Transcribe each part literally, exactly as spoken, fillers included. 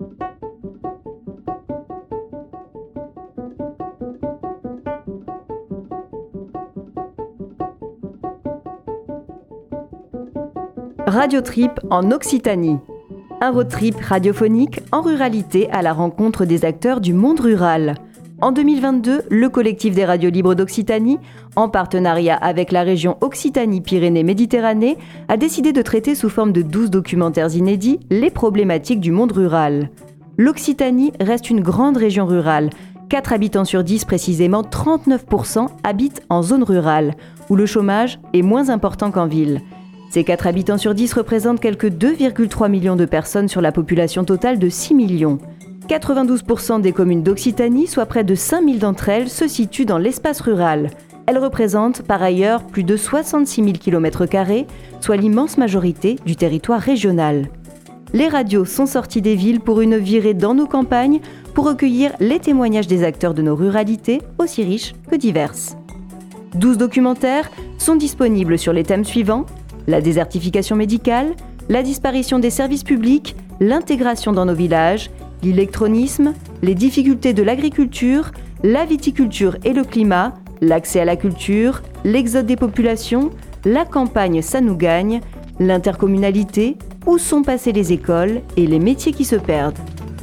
Radio Trip en Occitanie. Un road trip radiophonique en ruralité à la rencontre des acteurs du monde rural. En deux mille vingt-deux, le collectif des radios libres d'Occitanie, en partenariat avec la région Occitanie-Pyrénées-Méditerranée, a décidé de traiter sous forme de douze documentaires inédits les problématiques du monde rural. L'Occitanie reste une grande région rurale. quatre habitants sur dix, précisément trente-neuf pour cent, habitent en zone rurale, où le chômage est moins important qu'en ville. Ces quatre habitants sur dix représentent quelque deux virgule trois millions de personnes sur la population totale de six millions. quatre-vingt-douze pour cent des communes d'Occitanie, soit près de cinq mille d'entre elles, se situent dans l'espace rural. Elles représentent par ailleurs plus de soixante-six mille kilomètres carrés, soit l'immense majorité du territoire régional. Les radios sont sorties des villes pour une virée dans nos campagnes pour recueillir les témoignages des acteurs de nos ruralités, aussi riches que diverses. douze documentaires sont disponibles sur les thèmes suivants: la désertification médicale, la disparition des services publics, l'intégration dans nos villages, l'électronisme, les difficultés de l'agriculture, la viticulture et le climat, l'accès à la culture, l'exode des populations, la campagne ça nous gagne, l'intercommunalité, où sont passées les écoles et les métiers qui se perdent.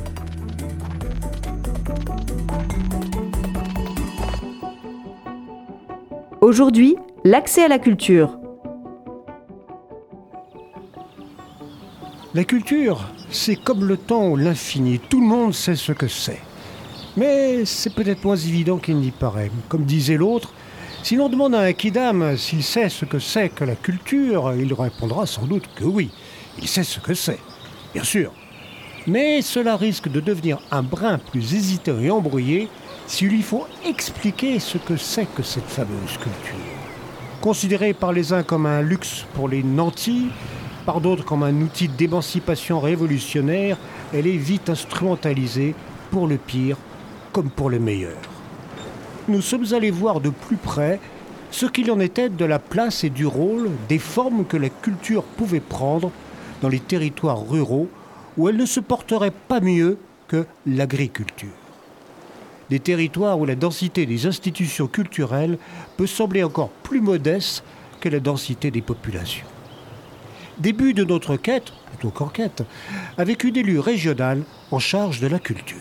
Aujourd'hui, l'accès à la culture. La culture, c'est comme le temps ou l'infini. Tout le monde sait ce que c'est. Mais c'est peut-être moins évident qu'il n'y paraît. Comme disait l'autre, si l'on demande à un kidam s'il sait ce que c'est que la culture, il répondra sans doute que oui. Il sait ce que c'est, bien sûr. Mais cela risque de devenir un brin plus hésitant et embrouillé s'il lui faut expliquer ce que c'est que cette fameuse culture. Considérée par les uns comme un luxe pour les nantis, par d'autres comme un outil d'émancipation révolutionnaire, elle est vite instrumentalisée pour le pire comme pour le meilleur. Nous sommes allés voir de plus près ce qu'il en était de la place et du rôle, des formes que la culture pouvait prendre dans les territoires ruraux où elle ne se porterait pas mieux que l'agriculture. Des territoires où la densité des institutions culturelles peut sembler encore plus modeste que la densité des populations. Début de notre quête, plutôt qu'enquête, avec une élue régionale en charge de la culture.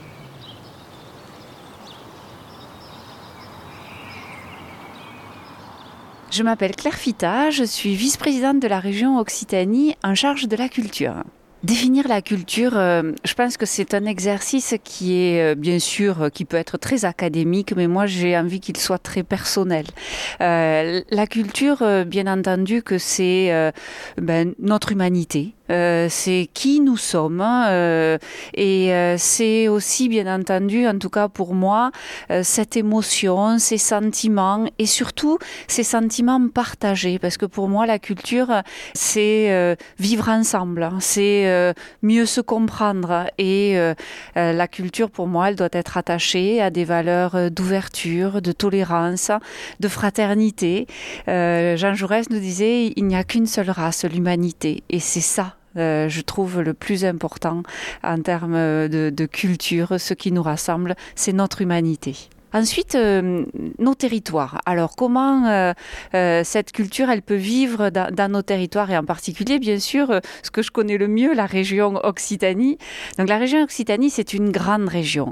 Je m'appelle Claire Fita, je suis vice-présidente de la région Occitanie en charge de la culture. Définir la culture, euh, je pense que c'est un exercice qui est euh, bien sûr, qui peut être très académique, mais moi j'ai envie qu'il soit très personnel. Euh, la culture, euh, bien entendu que c'est euh, ben, notre humanité. Euh, c'est qui nous sommes euh, et euh, c'est aussi bien entendu, en tout cas pour moi, euh, cette émotion, ces sentiments et surtout ces sentiments partagés, parce que pour moi la culture c'est euh, vivre ensemble, c'est euh, mieux se comprendre et euh, euh, la culture pour moi elle doit être attachée à des valeurs d'ouverture, de tolérance, de fraternité. euh, Jean Jaurès nous disait il n'y a qu'une seule race, l'humanité, et c'est ça Euh, je trouve le plus important en termes de, de culture. Ce qui nous rassemble, c'est notre humanité. Ensuite, euh, nos territoires. Alors, comment euh, euh, cette culture, elle peut vivre dans, dans nos territoires et en particulier, bien sûr, euh, ce que je connais le mieux, la région Occitanie. Donc, la région Occitanie, c'est une grande région.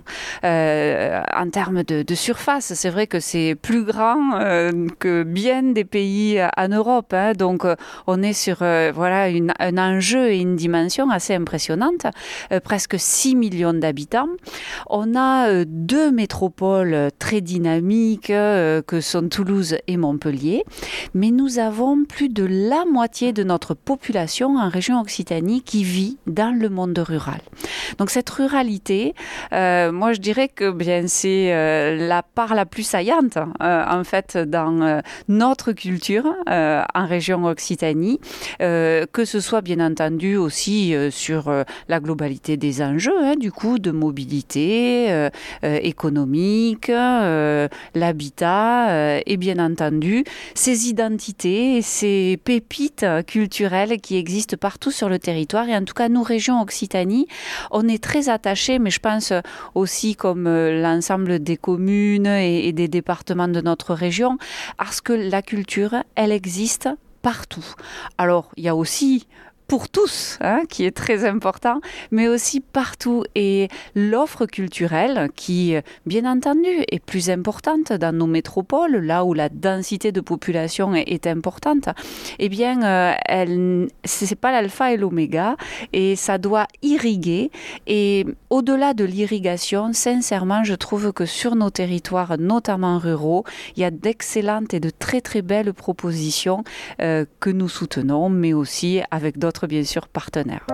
Euh, en termes de, de surface, c'est vrai que c'est plus grand euh, que bien des pays en Europe. Hein. Donc, euh, on est sur euh, voilà, une, un enjeu et une dimension assez impressionnante. Euh, presque six millions d'habitants. On a euh, deux métropoles très dynamiques euh, que sont Toulouse et Montpellier, mais nous avons plus de la moitié de notre population en région Occitanie qui vit dans le monde rural. Donc cette ruralité, euh, moi je dirais que bien c'est euh, la part la plus saillante euh, en fait dans euh, notre culture euh, en région Occitanie, euh, que ce soit bien entendu aussi euh, sur euh, la globalité des enjeux, hein, du coup de mobilité euh, euh, économique, euh, l'habitat euh, et bien entendu ces identités, ces pépites culturelles qui existent partout sur le territoire. Et en tout cas, nous, région Occitanie, on on est très attaché, mais je pense aussi comme l'ensemble des communes et, et des départements de notre région, à ce que la culture, elle existe partout. Alors, il y a aussi pour tous, hein, qui est très important, mais aussi partout. Et l'offre culturelle, qui, bien entendu, est plus importante dans nos métropoles, là où la densité de population est, est importante, eh bien, euh, elle, c'est pas l'alpha et l'oméga, et ça doit irriguer. Et au-delà de l'irrigation, sincèrement, je trouve que sur nos territoires, notamment ruraux, il y a d'excellentes et de très très belles propositions euh, que nous soutenons, mais aussi avec d'autres bien sûr partenaires.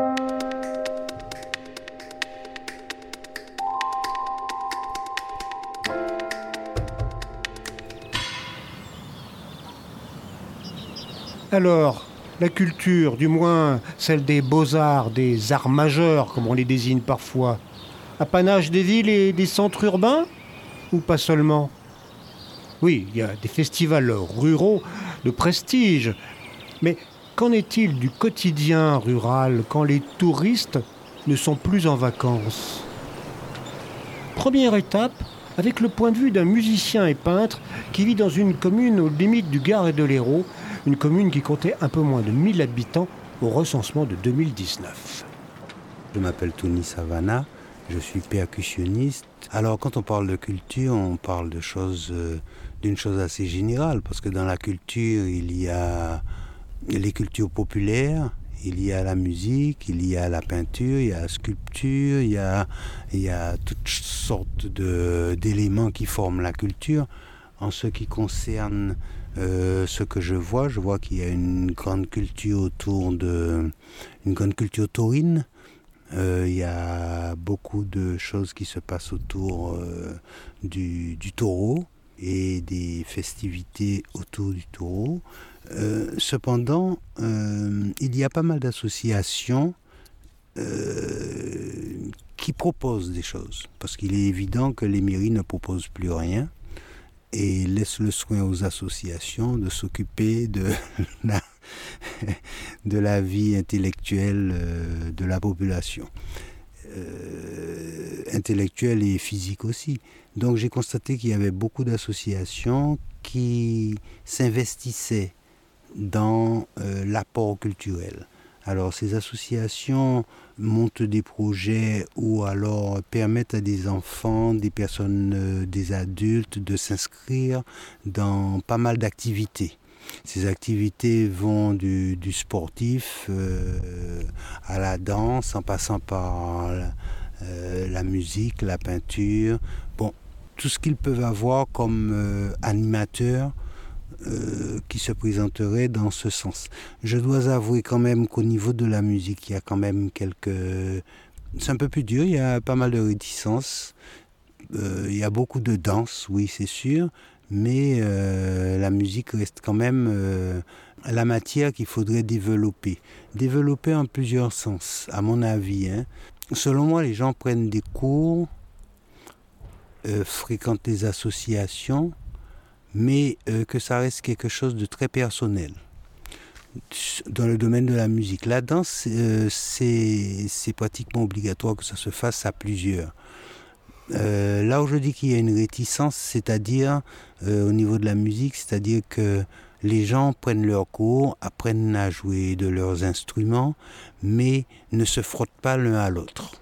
Alors, la culture, du moins celle des beaux-arts, des arts majeurs, comme on les désigne parfois, apanage des villes et des centres urbains? Ou pas seulement? Oui, il y a des festivals ruraux de prestige, mais qu'en est-il du quotidien rural quand les touristes ne sont plus en vacances? Première étape, avec le point de vue d'un musicien et peintre qui vit dans une commune aux limites du Gard et de l'Hérault, une commune qui comptait un peu moins de mille habitants au recensement de deux mille dix-neuf. Je m'appelle Tony Savana, je suis percussionniste. Alors quand on parle de culture, on parle de choses, euh, d'une chose assez générale, parce que dans la culture, il y a les cultures populaires, il y a la musique, il y a la peinture, il y a la sculpture, il y a, il y a toutes sortes de, d'éléments qui forment la culture. En ce qui concerne euh, ce que je vois, je vois qu'il y a une grande culture autour de, une grande culture taurine. Euh, il y a beaucoup de choses qui se passent autour euh, du, du taureau et des festivités autour du taureau. Euh, cependant, euh, il y a pas mal d'associations euh, qui proposent des choses, parce qu'il est évident que les mairies ne proposent plus rien et laissent le soin aux associations de s'occuper de la, de la vie intellectuelle euh, de la population. Euh, intellectuelle et physique aussi. Donc j'ai constaté qu'il y avait beaucoup d'associations qui s'investissaient dans euh, l'apport culturel. Alors ces associations montent des projets ou alors permettent à des enfants, des personnes, euh, des adultes de s'inscrire dans pas mal d'activités. Ces activités vont du, du sportif euh, à la danse, en passant par la, euh, la musique, la peinture, bon, tout ce qu'ils peuvent avoir comme euh, animateurs Euh, qui se présenterait dans ce sens. Je dois avouer quand même qu'au niveau de la musique, il y a quand même quelques... C'est un peu plus dur, il y a pas mal de réticences. Euh, il y a beaucoup de danse, oui, c'est sûr, mais euh, la musique reste quand même euh, la matière qu'il faudrait développer. Développer en plusieurs sens, à mon avis. Hein. Selon moi, les gens prennent des cours, euh, fréquentent des associations, mais euh, que ça reste quelque chose de très personnel dans le domaine de la musique. La danse, euh, c'est, c'est pratiquement obligatoire que ça se fasse à plusieurs. Euh, là où je dis qu'il y a une réticence, c'est-à-dire euh, au niveau de la musique, c'est-à-dire que les gens prennent leurs cours, apprennent à jouer de leurs instruments, mais ne se frottent pas l'un à l'autre.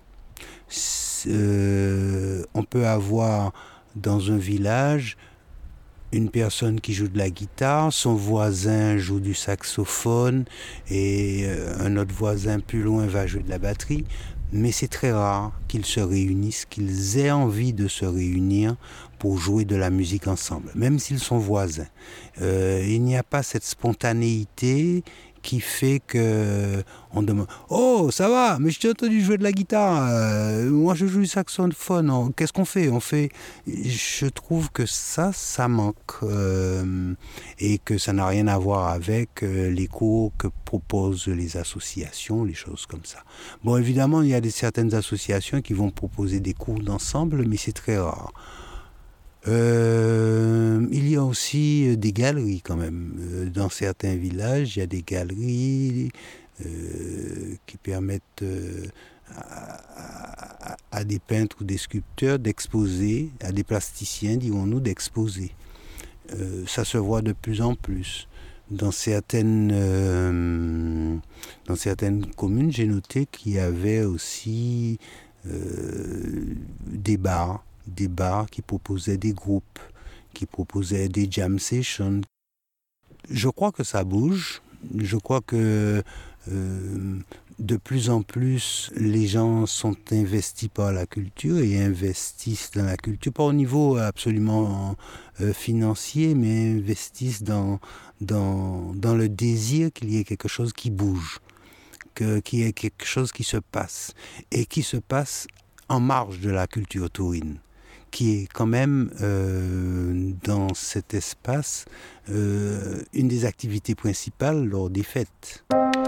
Euh, on peut avoir dans un village une personne qui joue de la guitare, son voisin joue du saxophone et un autre voisin plus loin va jouer de la batterie. Mais c'est très rare qu'ils se réunissent, qu'ils aient envie de se réunir pour jouer de la musique ensemble, même s'ils sont voisins. Euh, il n'y a pas cette spontanéité qui fait que on demande « Oh, ça va, mais je t'ai entendu jouer de la guitare, euh, moi je joue du saxophone, oh, qu'est-ce qu'on fait ?» On fait. Je trouve que ça, ça manque euh, et que ça n'a rien à voir avec euh, les cours que proposent les associations, les choses comme ça. Bon, évidemment, il y a des, certaines associations qui vont proposer des cours d'ensemble, mais c'est très rare. Euh, il y a aussi des galeries quand même. Dans certains villages, il y a des galeries euh, qui permettent euh, à, à, à des peintres ou des sculpteurs d'exposer, à des plasticiens, dirons-nous, d'exposer. Euh, ça se voit de plus en plus. Dans certaines, euh, dans certaines communes, j'ai noté qu'il y avait aussi euh, des bars, des bars qui proposaient des groupes, qui proposaient des jam sessions. Je crois que ça bouge. Je crois que euh, de plus en plus, les gens sont investis par la culture et investissent dans la culture, pas au niveau absolument euh, financier, mais investissent dans, dans, dans le désir qu'il y ait quelque chose qui bouge, que, qu'il y ait quelque chose qui se passe, et qui se passe en marge de la culture taurine, qui est quand même euh, dans cet espace euh, une des activités principales lors des fêtes.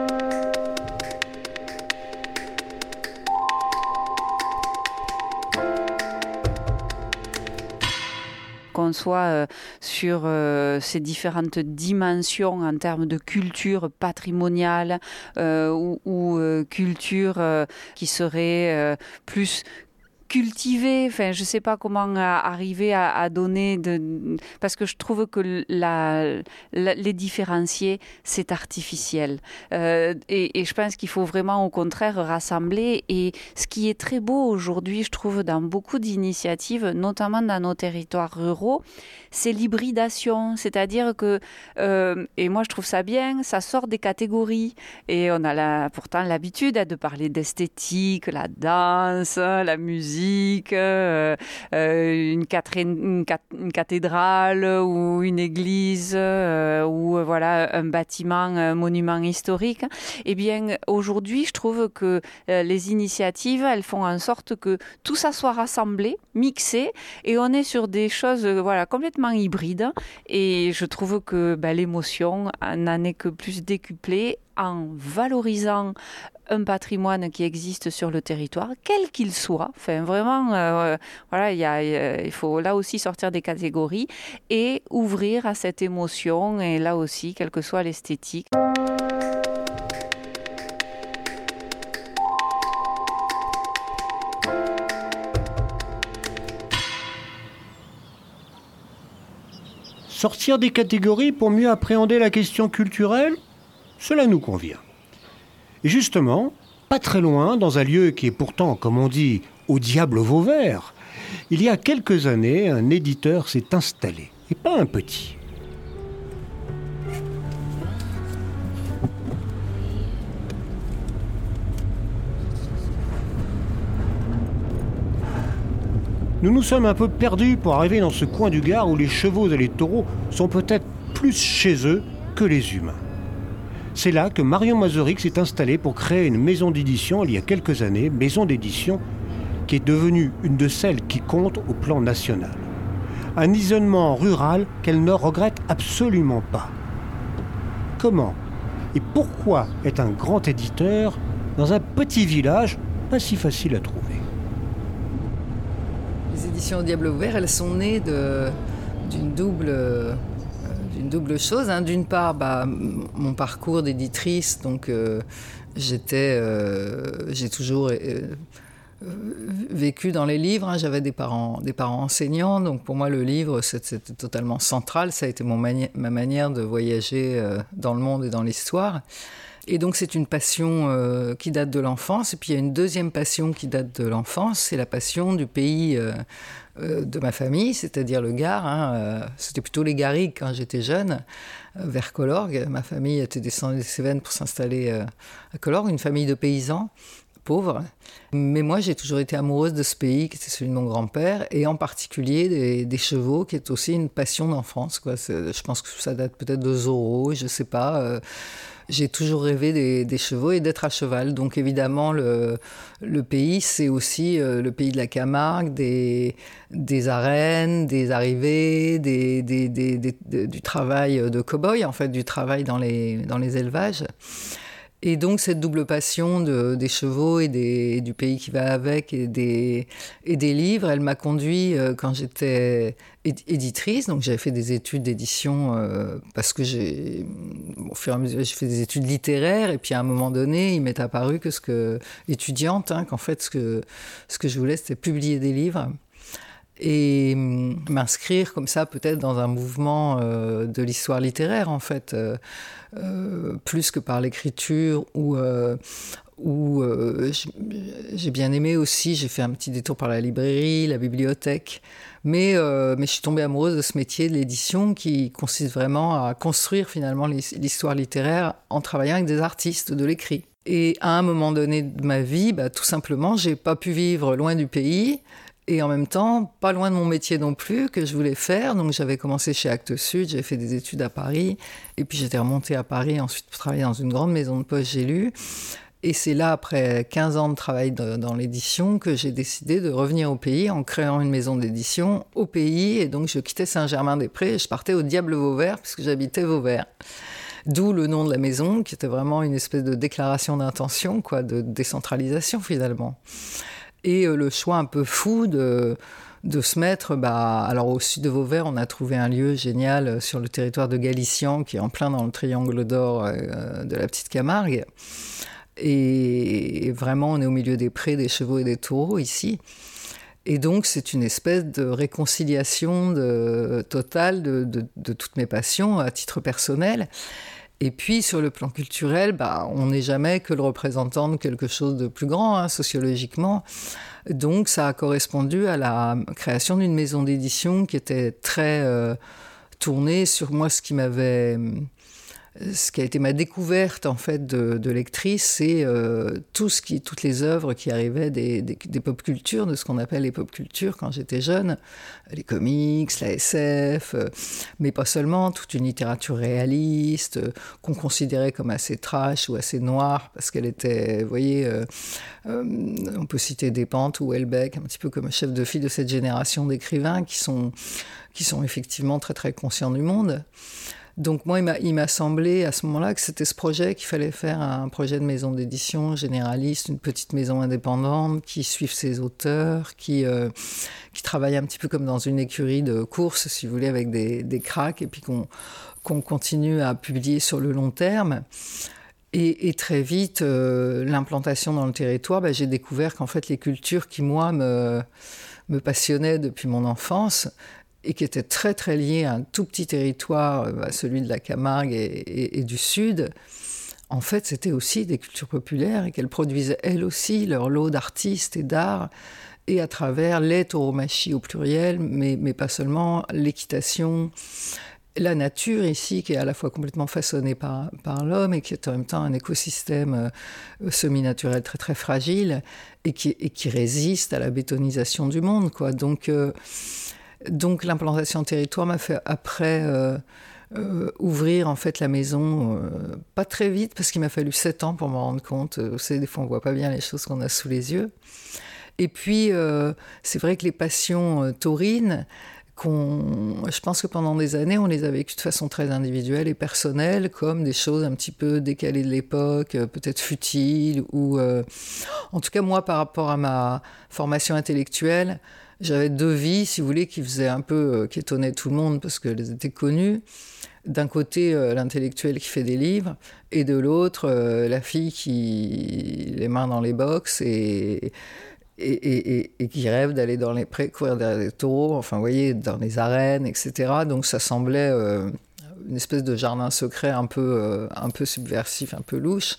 Qu'on soit euh, sur euh, ces différentes dimensions en termes de culture patrimoniale euh, ou, ou euh, culture euh, qui serait euh, plus cultiver, enfin je sais pas comment arriver à, à donner de, parce que je trouve que la, la, les différencier c'est artificiel euh, et, et je pense qu'il faut vraiment au contraire rassembler. Et ce qui est très beau aujourd'hui, je trouve, dans beaucoup d'initiatives, notamment dans nos territoires ruraux, c'est l'hybridation, c'est-à-dire que euh, et moi je trouve ça bien, ça sort des catégories et on a la, pourtant l'habitude de parler d'esthétique, la danse, la musique, Euh, euh, une, une, une cathédrale ou une église euh, ou euh, voilà, un bâtiment, un monument historique. Eh bien, aujourd'hui, je trouve que euh, les initiatives, elles font en sorte que tout ça soit rassemblé, mixé, et on est sur des choses euh, voilà, complètement hybrides. Et je trouve que bah, l'émotion n'en est que plus décuplée en valorisant un patrimoine qui existe sur le territoire, quel qu'il soit. Enfin, vraiment, euh, voilà, y a, y a, il faut là aussi sortir des catégories et ouvrir à cette émotion, et là aussi, quelle que soit l'esthétique. Sortir des catégories pour mieux appréhender la question culturelle, cela nous convient. Et justement, pas très loin, dans un lieu qui est pourtant, comme on dit, au diable Vauvert, il y a quelques années, un éditeur s'est installé, et pas un petit. Nous nous sommes un peu perdus pour arriver dans ce coin du Gard où les chevaux et les taureaux sont peut-être plus chez eux que les humains. C'est là que Marion Mazurek s'est installée pour créer une maison d'édition il y a quelques années, maison d'édition qui est devenue une de celles qui comptent au plan national. Un isolement rural qu'elle ne regrette absolument pas. Comment et pourquoi est un grand éditeur dans un petit village pas si facile à trouver? Les éditions au Diable Vauvert, elles sont nées de, d'une double... Une double chose, hein. D'une part, bah, mon parcours d'éditrice, donc euh, j'étais, euh, j'ai toujours euh, euh, vécu dans les livres, hein. J'avais des parents, des parents enseignants, donc pour moi le livre c'était totalement central, ça a été mon mani- ma manière de voyager euh, dans le monde et dans l'histoire. Et donc c'est une passion euh, qui date de l'enfance. Et puis il y a une deuxième passion qui date de l'enfance, c'est la passion du pays euh, euh, de ma famille, c'est-à-dire le Gard. Hein, euh, c'était plutôt les Garrigues quand j'étais jeune, euh, vers Collorgue. Ma famille était descendue des Cévennes pour s'installer euh, à Collorgue, une famille de paysans pauvres. Mais moi j'ai toujours été amoureuse de ce pays qui était celui de mon grand-père, et en particulier des, des chevaux, qui est aussi une passion d'enfance, quoi. C'est, je pense que ça date peut-être de Zorro, je sais pas... Euh, J'ai toujours rêvé des, des chevaux et d'être à cheval. Donc évidemment, le, le pays, c'est aussi euh, le pays de la Camargue, des, des arènes, des arrivées, des, des, des, des, des, du travail de cow-boy, en fait, du travail dans les, dans les élevages. Et donc cette double passion de, des chevaux et, des, et du pays qui va avec et des, et des livres, elle m'a conduit euh, quand j'étais éditrice. Donc j'avais fait des études d'édition euh, parce que j'ai, au fur et à mesure, j'ai fait des études littéraires. Et puis à un moment donné, il m'est apparu que ce que étudiante, hein, qu'en fait ce que ce que je voulais, c'était publier des livres. Et m'inscrire comme ça peut-être dans un mouvement euh, de l'histoire littéraire en fait, euh, euh, plus que par l'écriture ou euh, où euh, j'ai bien aimé aussi, j'ai fait un petit détour par la librairie, la bibliothèque, mais, euh, mais je suis tombée amoureuse de ce métier de l'édition qui consiste vraiment à construire finalement l'histoire littéraire en travaillant avec des artistes de l'écrit. Et à un moment donné de ma vie, bah, tout simplement, j'ai pas pu vivre loin du pays. Et en même temps, pas loin de mon métier non plus, que je voulais faire. Donc j'avais commencé chez Actes Sud, j'ai fait des études à Paris. Et puis j'étais remontée à Paris ensuite pour travailler dans une grande maison de poche, j'ai lu. Et c'est là, après quinze ans de travail de, dans l'édition, que j'ai décidé de revenir au pays en créant une maison d'édition au pays. Et donc je quittais Saint-Germain-des-Prés et je partais au Diable Vauvert, puisque j'habitais Vauvert. D'où le nom de la maison, qui était vraiment une espèce de déclaration d'intention, quoi, de décentralisation finalement. Et euh, le choix un peu fou de, de se mettre... Bah, alors au sud de Vauvert, on a trouvé un lieu génial sur le territoire de Galician, qui est en plein dans le triangle d'or euh, de la Petite Camargue. Et vraiment, on est au milieu des prés, des chevaux et des taureaux ici. Et donc, c'est une espèce de réconciliation de, totale de, de, de toutes mes passions à titre personnel. Et puis, sur le plan culturel, bah, on n'est jamais que le représentant de quelque chose de plus grand, hein, sociologiquement. Donc, ça a correspondu à la création d'une maison d'édition qui était très euh, tournée sur moi, ce qui m'avait... Ce qui a été ma découverte en fait de, de lectrice, c'est euh, tout ce qui, toutes les œuvres qui arrivaient des, des, des pop cultures, de ce qu'on appelle les pop cultures quand j'étais jeune, les comics, la S F, euh, mais pas seulement, toute une littérature réaliste euh, qu'on considérait comme assez trash ou assez noire parce qu'elle était, vous voyez, euh, euh, on peut citer Despentes ou Houellebecq, un petit peu comme chef de file de cette génération d'écrivains qui sont, qui sont effectivement très très conscients du monde. Donc moi, il m'a, il m'a semblé à ce moment-là que c'était ce projet qu'il fallait faire, un projet de maison d'édition généraliste, une petite maison indépendante qui suive ses auteurs, qui, euh, qui travaille un petit peu comme dans une écurie de course, si vous voulez, avec des, des cracks, et puis qu'on, qu'on continue à publier sur le long terme. Et, et très vite, euh, l'implantation dans le territoire, bah, j'ai découvert qu'en fait, les cultures qui, moi, me, me passionnaient depuis mon enfance, et qui était très très lié à un tout petit territoire, à celui de la Camargue et, et, et du Sud, en fait c'était aussi des cultures populaires et qu'elles produisaient elles aussi leur lot d'artistes et d'art, et à travers les tauromachie au pluriel, mais, mais pas seulement, l'équitation, la nature ici qui est à la fois complètement façonnée par, par l'homme et qui est en même temps un écosystème euh, semi-naturel très très fragile et qui, et qui résiste à la bétonisation du monde, quoi. Donc... Euh, Donc l'implantation territoire m'a fait après euh, euh, ouvrir en fait la maison, euh, pas très vite parce qu'il m'a fallu sept ans pour m'en rendre compte. Vous savez, des fois on voit pas bien les choses qu'on a sous les yeux. Et puis euh, c'est vrai que les passions euh, taurines, qu'on, je pense que pendant des années on les a vécues de façon très individuelle et personnelle, comme des choses un petit peu décalées de l'époque, euh, peut-être futiles, ou euh, en tout cas moi par rapport à ma formation intellectuelle, j'avais deux vies, si vous voulez, qui faisaient un peu, euh, qui étonnaient tout le monde parce qu'elles étaient connues. D'un côté, euh, l'intellectuel qui fait des livres, et de l'autre, euh, la fille qui les mains dans les box et, et, et, et, et qui rêve d'aller dans les prés, courir derrière des taureaux, enfin, vous voyez, dans les arènes, et cetera. Donc ça semblait euh, une espèce de jardin secret un peu, euh, un peu subversif, un peu louche.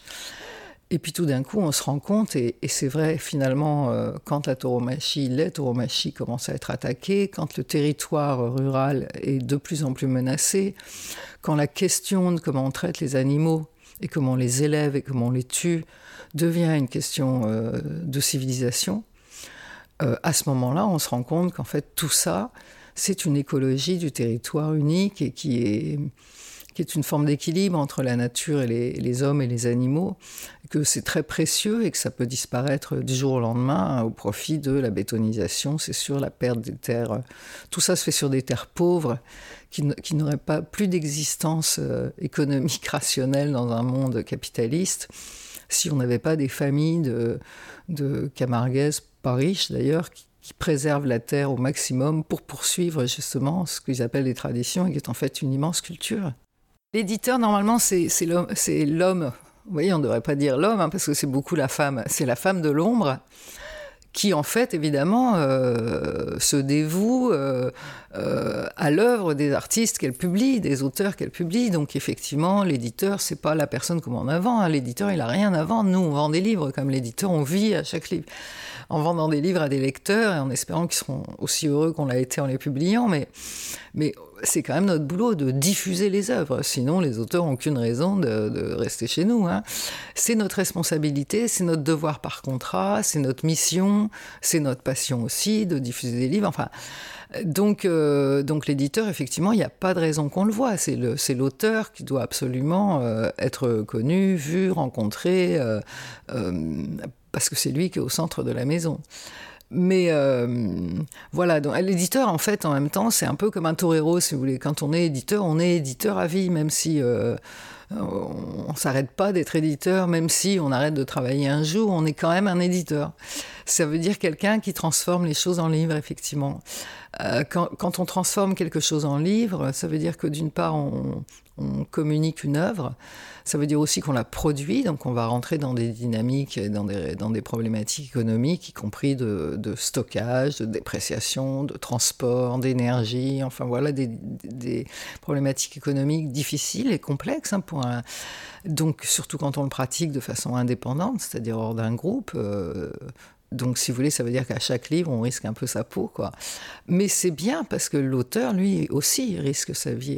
Et puis tout d'un coup, on se rend compte, et, et c'est vrai finalement, euh, quand la tauromachie, les tauromachies commencent à être attaquées, quand le territoire rural est de plus en plus menacé, quand la question de comment on traite les animaux et comment on les élève et comment on les tue devient une question euh, de civilisation, euh, à ce moment-là, on se rend compte qu'en fait tout ça, c'est une écologie du territoire unique et qui est... qui est une forme d'équilibre entre la nature et les, les hommes et les animaux, que c'est très précieux et que ça peut disparaître du jour au lendemain au profit de la bétonisation, c'est sûr, la perte des terres. Tout ça se fait sur des terres pauvres qui, qui n'auraient pas plus d'existence euh, économique rationnelle dans un monde capitaliste si on n'avait pas des familles de, de camarguaises, pas riches d'ailleurs, qui, qui préservent la terre au maximum pour poursuivre justement ce qu'ils appellent les traditions et qui est en fait une immense culture. L'éditeur, normalement, c'est, c'est, l'homme, c'est l'homme. Vous voyez, on ne devrait pas dire l'homme, hein, parce que c'est beaucoup la femme. C'est la femme de l'ombre qui, en fait, évidemment, euh, se dévoue euh, euh, à l'œuvre des artistes qu'elle publie, des auteurs qu'elle publie. Donc, effectivement, l'éditeur, c'est pas la personne comme en avant. Hein. L'éditeur, il n'a rien à vendre. Nous, on vend des livres. Comme l'éditeur, on vit à chaque livre. En vendant des livres à des lecteurs et en espérant qu'ils seront aussi heureux qu'on l'a été en les publiant. Mais, mais c'est quand même notre boulot de diffuser les œuvres. Sinon, les auteurs n'ont aucune raison de, de rester chez nous. Hein. C'est notre responsabilité, c'est notre devoir par contrat, c'est notre mission, c'est notre passion aussi de diffuser des livres. Enfin, donc, euh, donc l'éditeur, effectivement, il n'y a pas de raison qu'on le voit. C'est, le, c'est l'auteur qui doit absolument euh, être connu, vu, rencontré, euh, euh, parce que c'est lui qui est au centre de la maison. Mais euh, voilà, donc, l'éditeur, en fait, en même temps, c'est un peu comme un torero, si vous voulez. Quand on est éditeur, on est éditeur à vie, même si euh, on ne s'arrête pas d'être éditeur, même si on arrête de travailler un jour, on est quand même un éditeur. Ça veut dire quelqu'un qui transforme les choses en livres, effectivement. Euh, quand, quand on transforme quelque chose en livre, ça veut dire que d'une part, on, on communique une œuvre. Ça veut dire aussi qu'on la produit, donc on va rentrer dans des dynamiques, dans des, dans des problématiques économiques, y compris de, de stockage, de dépréciation, de transport, d'énergie, enfin voilà, des, des problématiques économiques difficiles et complexes. Hein, pour un... Donc surtout quand on le pratique de façon indépendante, c'est-à-dire hors d'un groupe. Euh... Donc, si vous voulez, ça veut dire qu'à chaque livre, on risque un peu sa peau, quoi. Mais c'est bien parce que l'auteur, lui aussi, il risque sa vie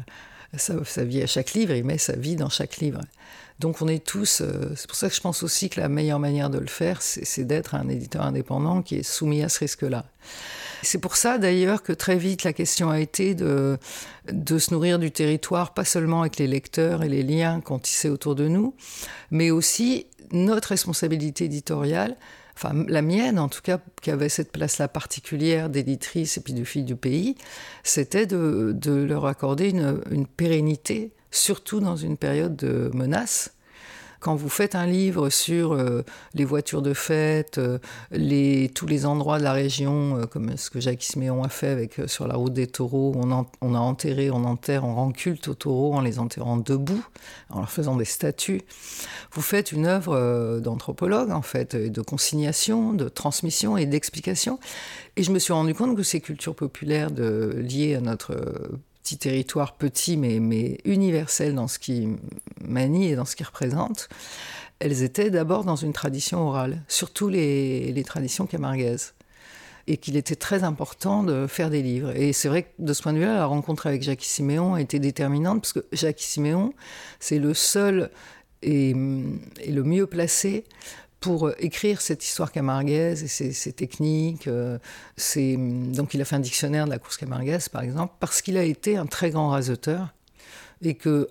à, sa, sa vie à chaque livre, il met sa vie dans chaque livre. Donc, on est tous... Euh, c'est pour ça que je pense aussi que la meilleure manière de le faire, c'est, c'est d'être un éditeur indépendant qui est soumis à ce risque-là. C'est pour ça, d'ailleurs, que très vite, la question a été de, de se nourrir du territoire, pas seulement avec les lecteurs et les liens qu'on tissait autour de nous, mais aussi notre responsabilité éditoriale, enfin la mienne en tout cas, qui avait cette place-là particulière d'éditrice et puis de fille du pays, c'était de, de leur accorder une, une pérennité, surtout dans une période de menace. Quand vous faites un livre sur euh, les voitures de fête, euh, les, tous les endroits de la région, euh, comme ce que Jacques Siméon a fait avec, euh, sur la route des taureaux, on, en, on a enterré, on enterre, on rend culte aux taureaux en les enterrant debout, en leur faisant des statues. Vous faites une œuvre euh, d'anthropologue, en fait, de consignation, de transmission et d'explication. Et je me suis rendu compte que ces cultures populaires de, liées à notre... Euh, petit territoire petit mais, mais universel dans ce qu'il manie et dans ce qu'il représente, elles étaient d'abord dans une tradition orale, surtout les, les traditions camarguaises, et qu'il était très important de faire des livres. Et c'est vrai que de ce point de vue-là, la rencontre avec Jacques Siméon a été déterminante, parce que Jacques Siméon, c'est le seul et, et le mieux placé pour écrire cette histoire camarguaise et ses, ses techniques. Euh, ses... Donc il a fait un dictionnaire de la course camarguaise, par exemple, parce qu'il a été un très grand raseteur et que,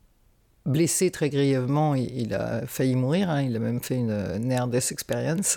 blessé très grièvement, il, il a failli mourir, hein, il a même fait une near-death experience.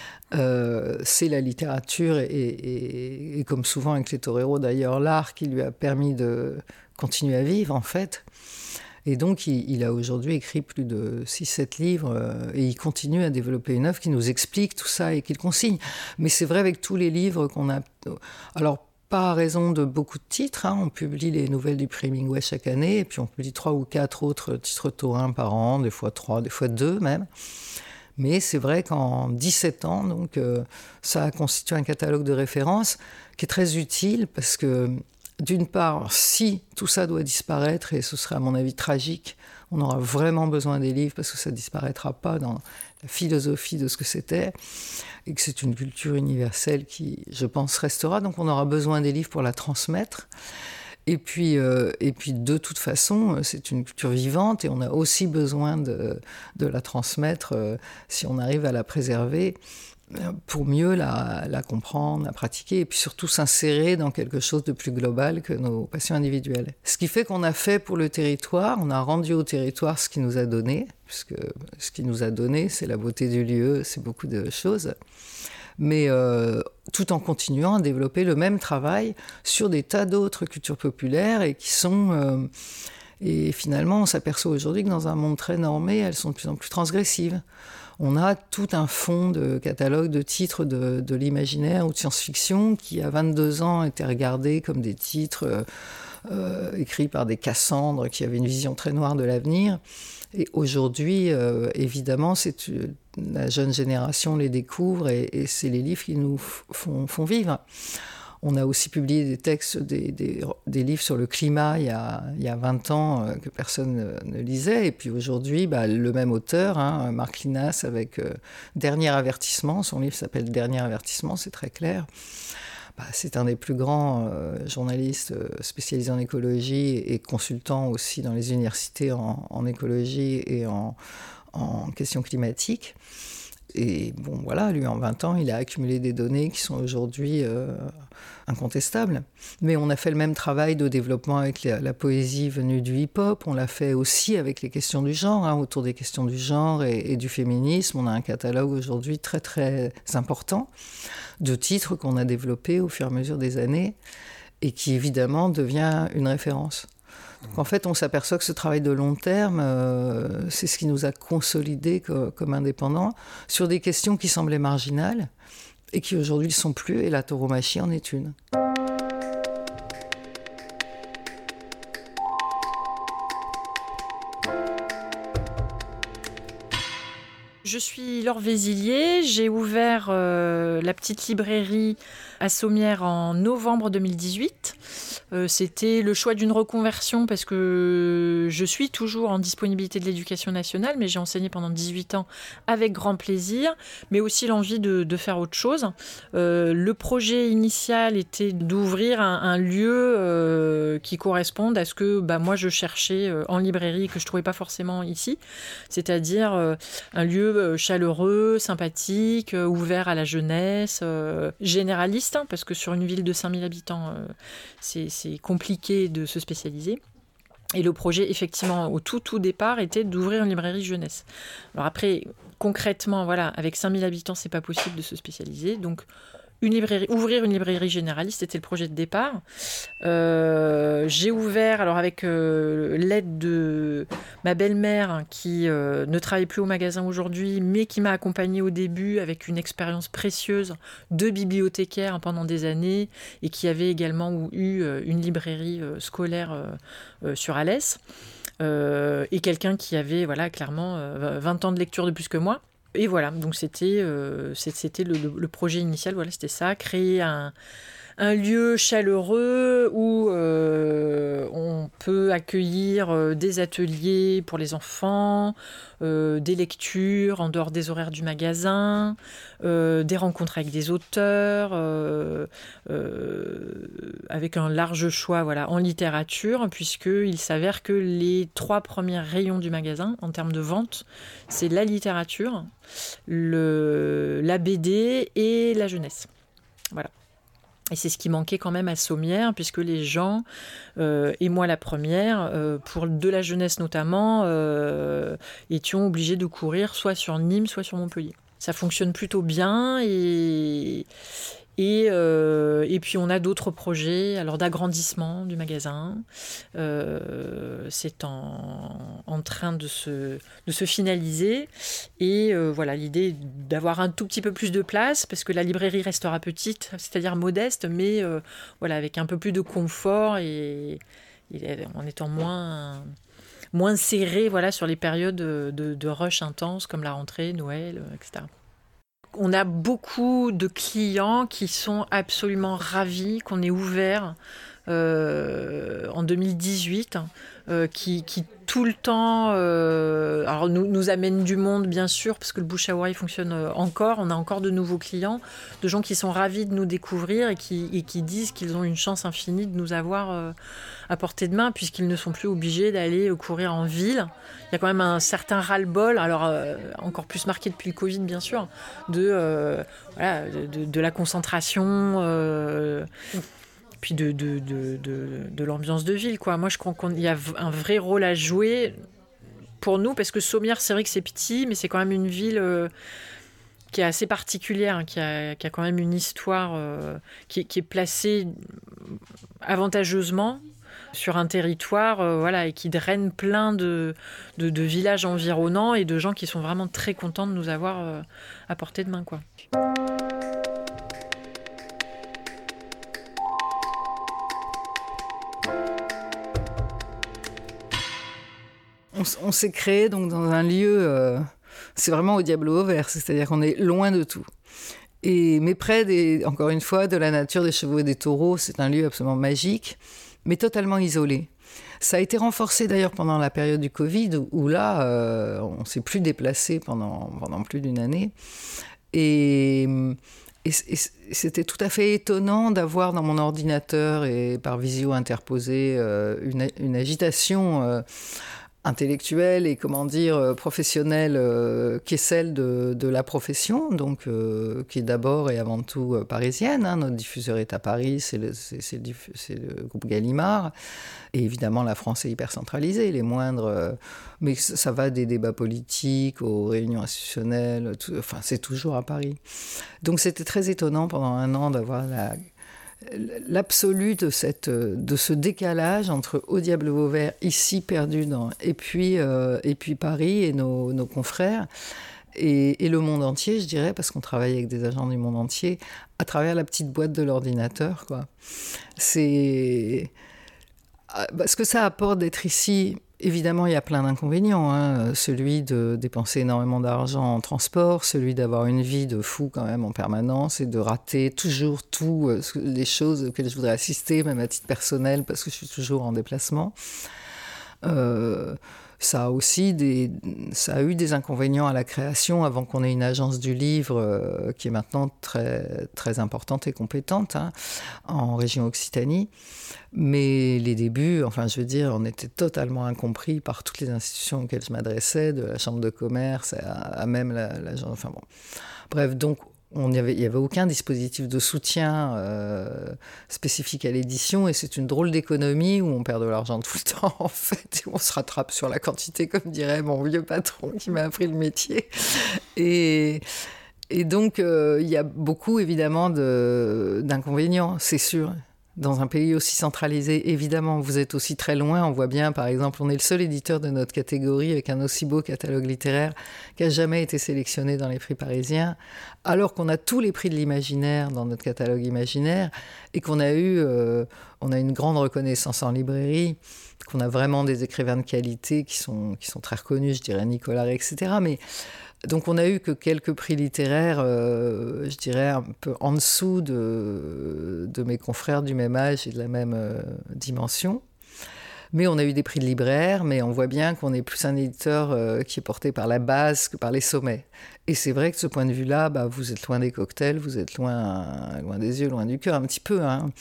Euh, c'est la littérature et, et, et comme souvent avec les toreros d'ailleurs, l'art qui lui a permis de continuer à vivre, en fait. Et donc, il, il a aujourd'hui écrit plus de six sept livres euh, et il continue à développer une œuvre qui nous explique tout ça et qu'il consigne. Mais c'est vrai avec tous les livres qu'on a... Alors, pas à raison de beaucoup de titres, hein, on publie les nouvelles du prix Hemingway chaque année et puis on publie trois ou quatre autres titres taurins par an, des fois trois, des fois deux même. Mais c'est vrai qu'en dix-sept ans, donc, euh, ça a constitué un catalogue de références qui est très utile parce que... D'une part, si tout ça doit disparaître, et ce serait à mon avis tragique, on aura vraiment besoin des livres parce que ça ne disparaîtra pas dans la philosophie de ce que c'était, et que c'est une culture universelle qui, je pense, restera. Donc on aura besoin des livres pour la transmettre. Et puis, euh, et puis de toute façon, c'est une culture vivante et on a aussi besoin de, de la transmettre euh, si on arrive à la préserver. pour mieux la, la comprendre, la pratiquer et puis surtout s'insérer dans quelque chose de plus global que nos passions individuelles. Ce qui fait qu'on a fait pour le territoire, on a rendu au territoire ce qu'il nous a donné, puisque ce qu'il nous a donné, c'est la beauté du lieu, c'est beaucoup de choses, mais euh, tout en continuant à développer le même travail sur des tas d'autres cultures populaires et qui sont... Euh, et finalement, on s'aperçoit aujourd'hui que dans un monde très normé, elles sont de plus en plus transgressives. On a tout un fond de catalogue de titres de, de l'imaginaire ou de science-fiction qui, à vingt-deux ans, étaient regardés comme des titres euh, euh, écrits par des Cassandres qui avaient une vision très noire de l'avenir. Et aujourd'hui, euh, évidemment, c'est, la jeune génération les découvre et, et c'est les livres qui nous f- font, font vivre. On a aussi publié des textes, des, des, des livres sur le climat il y a, il y a vingt ans euh, que personne ne, ne lisait. Et puis aujourd'hui, bah, le même auteur, hein, Marc Linas, avec euh, Dernier avertissement, son livre s'appelle Dernier avertissement, c'est très clair. Bah, c'est un des plus grands euh, journalistes euh, spécialisés en écologie et consultants aussi dans les universités en, en écologie et en, en questions climatiques. Et bon, voilà, lui, en vingt ans, il a accumulé des données qui sont aujourd'hui euh, incontestables. Mais on a fait le même travail de développement avec la, la poésie venue du hip-hop. On l'a fait aussi avec les questions du genre, hein, autour des questions du genre et, et du féminisme. On a un catalogue aujourd'hui très, très important de titres qu'on a développés au fur et à mesure des années et qui, évidemment, devient une référence. Donc, en fait, on s'aperçoit que ce travail de long terme, euh, c'est ce qui nous a consolidés co- comme indépendants sur des questions qui semblaient marginales et qui aujourd'hui ne le sont plus, et la tauromachie en est une. Je suis Laure Vézilier, j'ai ouvert euh, la petite librairie à Sommières en novembre deux mille dix-huit. Euh, c'était le choix d'une reconversion parce que je suis toujours en disponibilité de l'éducation nationale, mais j'ai enseigné pendant dix-huit ans avec grand plaisir, mais aussi l'envie de, de faire autre chose. Euh, le projet initial était d'ouvrir un, un lieu euh, qui corresponde à ce que bah, moi je cherchais euh, en librairie, que je ne trouvais pas forcément ici, c'est-à-dire euh, un lieu chaleureux, sympathique, euh, ouvert à la jeunesse, euh, généraliste, hein, parce que sur une ville de cinq mille habitants, euh, c'est, c'est compliqué de se spécialiser. Et le projet, effectivement, au tout, tout départ, était d'ouvrir une librairie jeunesse. Alors après, concrètement, voilà, avec cinq mille habitants, c'est pas possible de se spécialiser. Donc, une librairie, ouvrir une librairie généraliste, c'était le projet de départ. Euh, j'ai ouvert, alors avec euh, l'aide de ma belle-mère, hein, qui euh, ne travaille plus au magasin aujourd'hui, mais qui m'a accompagnée au début avec une expérience précieuse de bibliothécaire, hein, pendant des années, et qui avait également eu euh, une librairie euh, scolaire euh, euh, sur Alès, euh, et quelqu'un qui avait voilà, clairement euh, vingt ans de lecture de plus que moi. Et voilà, donc c'était, euh, c'était le, le, le projet initial, voilà, c'était ça, créer un, un lieu chaleureux où euh, on peut accueillir euh, des ateliers pour les enfants, euh, des lectures en dehors des horaires du magasin, euh, des rencontres avec des auteurs, euh, euh, avec un large choix voilà, en littérature, puisqu'il s'avère que les trois premiers rayons du magasin, en termes de vente, c'est la littérature, le, la B D et la jeunesse. Voilà. Et c'est ce qui manquait quand même à Sommières, puisque les gens, euh, et moi la première, euh, pour de la jeunesse notamment, euh, étions obligés de courir soit sur Nîmes, soit sur Montpellier. Ça fonctionne plutôt bien et... Et, euh, et puis on a d'autres projets alors d'agrandissement du magasin. Euh, c'est en, en train de se, de se finaliser. Et euh, voilà, l'idée est d'avoir un tout petit peu plus de place parce que la librairie restera petite, c'est-à-dire modeste, mais euh, voilà, avec un peu plus de confort et, et en étant moins... moins serré voilà, sur les périodes de, de rush intense comme la rentrée, Noël, et cetera. On a beaucoup de clients qui sont absolument ravis qu'on ait ouvert euh, en deux mille dix-huit, euh, qui, qui tout le temps, euh, alors nous, nous amène du monde bien sûr, parce que le bouche à oreille fonctionne encore, on a encore de nouveaux clients, de gens qui sont ravis de nous découvrir et qui, et qui disent qu'ils ont une chance infinie de nous avoir euh, à portée de main, puisqu'ils ne sont plus obligés d'aller courir en ville. Il y a quand même un certain ras-le-bol, alors euh, encore plus marqué depuis le Covid bien sûr, de, euh, voilà, de, de, de la concentration, euh, puis de, de, de, de, de l'ambiance de ville, quoi. Moi, je crois qu'il y a un vrai rôle à jouer pour nous, parce que Sommières, c'est vrai que c'est petit, mais c'est quand même une ville euh, qui est assez particulière, hein, qui, a, qui a quand même une histoire euh, qui, qui est placée avantageusement sur un territoire, euh, voilà, et qui draine plein de, de, de villages environnants et de gens qui sont vraiment très contents de nous avoir euh, à portée de main, quoi. On, on s'est créé donc dans un lieu, euh, c'est vraiment au diable vauvert, c'est-à-dire qu'on est loin de tout. Et, mais près, des, encore une fois, de la nature, des chevaux et des taureaux, c'est un lieu absolument magique, mais totalement isolé. Ça a été renforcé d'ailleurs pendant la période du Covid, où, où là, euh, on ne s'est plus déplacé pendant, pendant plus d'une année. Et, et, et c'était tout à fait étonnant d'avoir dans mon ordinateur et par visio interposé euh, une, une agitation euh, intellectuelle et, comment dire, professionnelle euh, qui est celle de, de la profession, donc euh, qui est d'abord et avant tout euh, parisienne. Hein. Notre diffuseur est à Paris, c'est le, c'est, c'est, le, diff- c'est le groupe Gallimard. Et évidemment, la France est hyper centralisée, les moindres... Euh, mais ça va des débats politiques aux réunions institutionnelles, tout, enfin, c'est toujours à Paris. Donc c'était très étonnant pendant un an d'avoir la... l'absolu de, cette, de ce décalage entre Au Diable Vauvert, ici perdu dans, et, puis, euh, et puis Paris et nos, nos confrères, et, et le monde entier, je dirais, parce qu'on travaille avec des agents du monde entier, à travers la petite boîte de l'ordinateur, quoi. C'est... Ce que ça apporte d'être ici, évidemment, il y a plein d'inconvénients, hein. Celui de dépenser énormément d'argent en transport, celui d'avoir une vie de fou quand même en permanence et de rater toujours tout, euh, les choses auxquelles je voudrais assister, même à titre personnel, parce que je suis toujours en déplacement. Euh, ça a aussi des, ça a eu des inconvénients à la création avant qu'on ait une agence du livre euh, qui est maintenant très, très importante et compétente, hein, en région Occitanie. Mais les débuts, enfin je veux dire, on était totalement incompris par toutes les institutions auxquelles je m'adressais, de la chambre de commerce à, à même la, la, enfin bon. Bref, donc il n'y avait, avait aucun dispositif de soutien euh, spécifique à l'édition, et c'est une drôle d'économie où on perd de l'argent tout le temps, en fait, et on se rattrape sur la quantité, comme dirait mon vieux patron qui m'a appris le métier. Et, et donc, euh, il y a beaucoup, évidemment, de, d'inconvénients, c'est sûr. Dans un pays aussi centralisé, évidemment, vous êtes aussi très loin. On voit bien, par exemple, on est le seul éditeur de notre catégorie avec un aussi beau catalogue littéraire qui n'a jamais été sélectionné dans les prix parisiens, alors qu'on a tous les prix de l'imaginaire dans notre catalogue imaginaire et qu'on a eu, euh, on a une grande reconnaissance en librairie, qu'on a vraiment des écrivains de qualité qui sont, qui sont très reconnus, je dirais Nicolas Rey, et cetera. Mais donc on a eu que quelques prix littéraires, euh, je dirais un peu en dessous de, de mes confrères du même âge et de la même euh, dimension. Mais on a eu des prix de libraires, mais on voit bien qu'on est plus un éditeur euh, qui est porté par la base que par les sommets. Et c'est vrai que de ce point de vue-là, bah, vous êtes loin des cocktails, vous êtes loin, loin des yeux, loin du cœur, un petit peu, hein.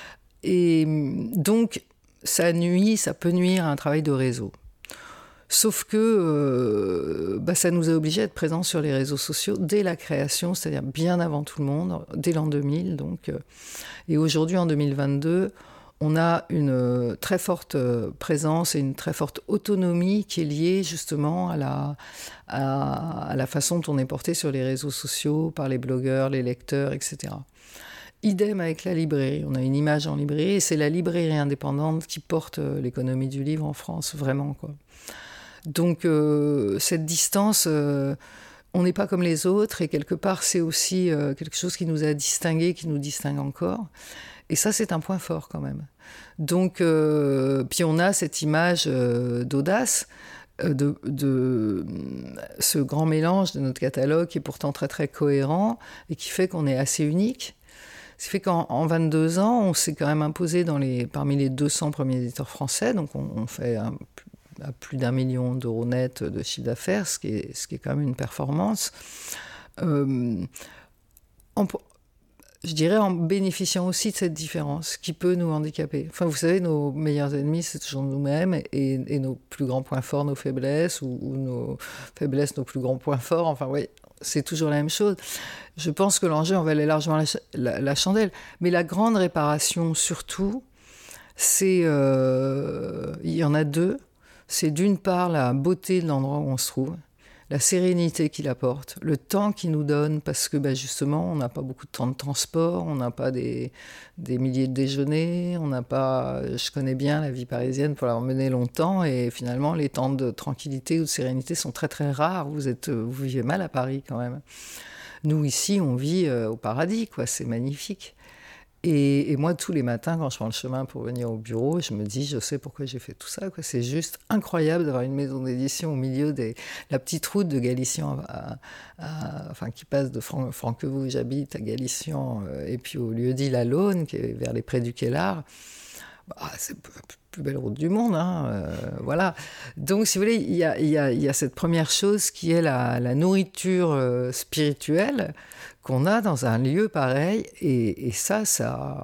Et donc ça nuit, ça peut nuire à un travail de réseau. Sauf que euh, bah, ça nous a obligés à être présents sur les réseaux sociaux dès la création, c'est-à-dire bien avant tout le monde, dès l'an deux mille. Donc, euh, et aujourd'hui, en deux mille vingt-deux, on a une très forte présence et une très forte autonomie qui est liée justement à la, à, à la façon dont on est porté sur les réseaux sociaux, par les blogueurs, les lecteurs, et cetera. Idem avec la librairie. On a une image en librairie et c'est la librairie indépendante qui porte l'économie du livre en France, vraiment, quoi. Donc euh, cette distance, euh, on n'est pas comme les autres et quelque part c'est aussi euh, quelque chose qui nous a distingués, qui nous distingue encore. Et ça c'est un point fort quand même. Donc euh, puis on a cette image euh, d'audace, euh, de, de ce grand mélange de notre catalogue qui est pourtant très très cohérent et qui fait qu'on est assez unique. Ce qui fait qu'en en vingt-deux ans, on s'est quand même imposé dans les, parmi les deux cents premiers éditeurs français, donc on, on fait un à plus d'un million d'euros net de chiffre d'affaires, ce qui est, ce qui est quand même une performance. Euh, en, je dirais en bénéficiant aussi de cette différence qui peut nous handicaper. Enfin, vous savez, nos meilleurs ennemis, c'est toujours nous-mêmes, et, et nos plus grands points forts, nos faiblesses, ou, ou nos faiblesses, nos plus grands points forts. Enfin, oui, c'est toujours la même chose. Je pense que l'enjeu en valait largement la, la, la chandelle. Mais la grande réparation, surtout, c'est... Euh, il y en a deux. C'est d'une part la beauté de l'endroit où on se trouve, la sérénité qu'il apporte, le temps qu'il nous donne, parce que ben justement, on n'a pas beaucoup de temps de transport, on n'a pas des, des milliers de déjeuners, on n'a pas... Je connais bien la vie parisienne pour l'avoir menée longtemps, et finalement, les temps de tranquillité ou de sérénité sont très très rares. Vous, êtes, vous vivez mal à Paris quand même. Nous, ici, on vit euh, au paradis, quoi. C'est magnifique. Et, et moi, tous les matins, quand je prends le chemin pour venir au bureau, je me dis, je sais pourquoi j'ai fait tout ça, quoi. C'est juste incroyable d'avoir une maison d'édition au milieu de la petite route de Galician, à, à, enfin, qui passe de Fran- Franquevaux où j'habite à Galician, euh, et puis au lieu-dit La Laune, qui est vers les prés du Quélard. Bah, c'est la plus belle route du monde, hein, euh, voilà. Donc, si vous voulez, il y a, y a, y a cette première chose qui est la, la nourriture euh, spirituelle qu'on a dans un lieu pareil, et, et ça, ça,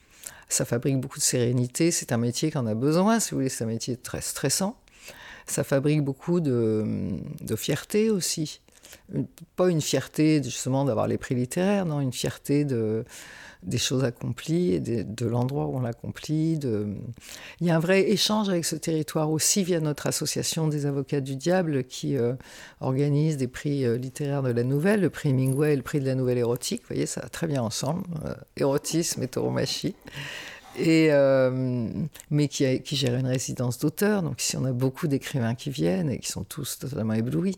ça fabrique beaucoup de sérénité. C'est un métier qu'on a besoin, si vous voulez, c'est un métier très stressant. Ça fabrique beaucoup de, de fierté aussi. Une, pas une fierté justement d'avoir les prix littéraires, non, une fierté de, des choses accomplies et de, de l'endroit où on l'accomplit. De... Il y a un vrai échange avec ce territoire aussi via notre association des Avocats du Diable qui euh, organise des prix euh, littéraires de la nouvelle, le prix Hemingway et le prix de la nouvelle érotique. Vous voyez, ça va très bien ensemble, euh, érotisme et tauromachie. Et, euh, mais qui, a, qui gère une résidence d'auteur. Donc ici, on a beaucoup d'écrivains qui viennent et qui sont tous totalement éblouis.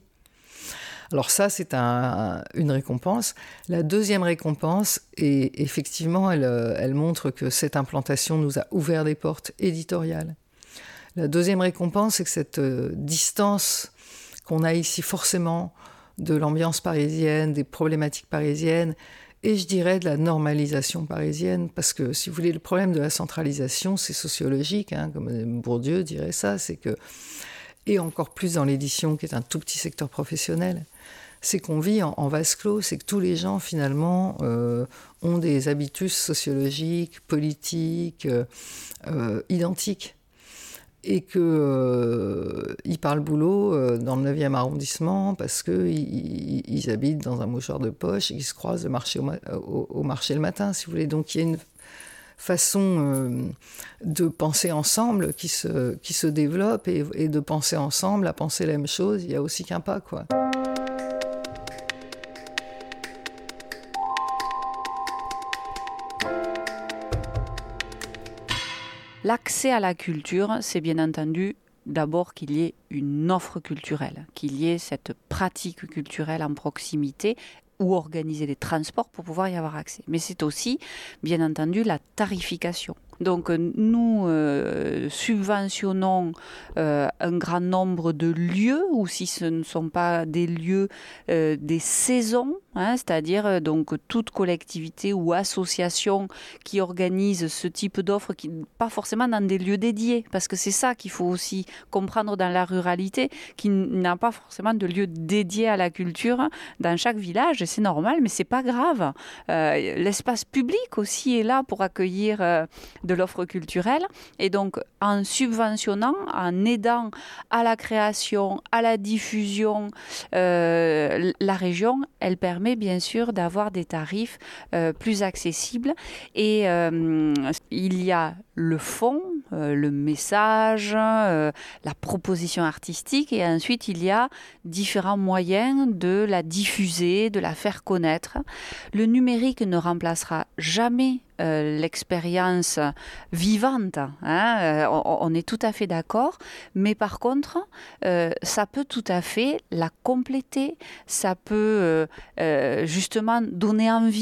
Alors ça, c'est un, une récompense. La deuxième récompense, et effectivement, elle, elle montre que cette implantation nous a ouvert des portes éditoriales. La deuxième récompense, c'est que cette euh, distance qu'on a ici forcément de l'ambiance parisienne, des problématiques parisiennes, et je dirais de la normalisation parisienne, parce que, si vous voulez, le problème de la centralisation, c'est sociologique, hein, comme Bourdieu dirait ça, c'est que, et encore plus dans l'édition, qui est un tout petit secteur professionnel, c'est qu'on vit en, en vase clos, c'est que tous les gens, finalement, euh, ont des habitus sociologiques, politiques, euh, euh, identiques. Et qu'ils euh, parlent boulot euh, dans le neuvième arrondissement parce qu'ils ils habitent dans un mouchoir de poche et qu'ils se croisent le marché au, au, au marché le matin, si vous voulez. Donc il y a une façon euh, de penser ensemble qui se, qui se développe, et, et de penser ensemble à penser la même chose, il n'y a aussi qu'un pas, quoi. L'accès à la culture, c'est bien entendu d'abord qu'il y ait une offre culturelle, qu'il y ait cette pratique culturelle en proximité, ou organiser des transports pour pouvoir y avoir accès. Mais c'est aussi, bien entendu, la tarification. Donc nous euh, subventionnons euh, un grand nombre de lieux, ou si ce ne sont pas des lieux, euh, des saisons, hein, c'est-à-dire euh, donc toute collectivité ou association qui organise ce type d'offres, qui, pas forcément dans des lieux dédiés, parce que c'est ça qu'il faut aussi comprendre dans la ruralité, qu'il n'a pas forcément de lieu dédié à la culture dans chaque village, et c'est normal, mais c'est pas grave. Euh, l'espace public aussi est là pour accueillir euh, de l'offre culturelle, et donc en subventionnant, en aidant à la création, à la diffusion, euh, la région, elle permet bien sûr d'avoir des tarifs euh, plus accessibles, et euh, il y a le fond, euh, le message, euh, la proposition artistique, et ensuite il y a différents moyens de la diffuser, de la faire connaître. Le numérique ne remplacera jamais Euh, l'expérience vivante, hein, euh, on, on est tout à fait d'accord, mais par contre, euh, ça peut tout à fait la compléter, ça peut euh, euh, justement donner envie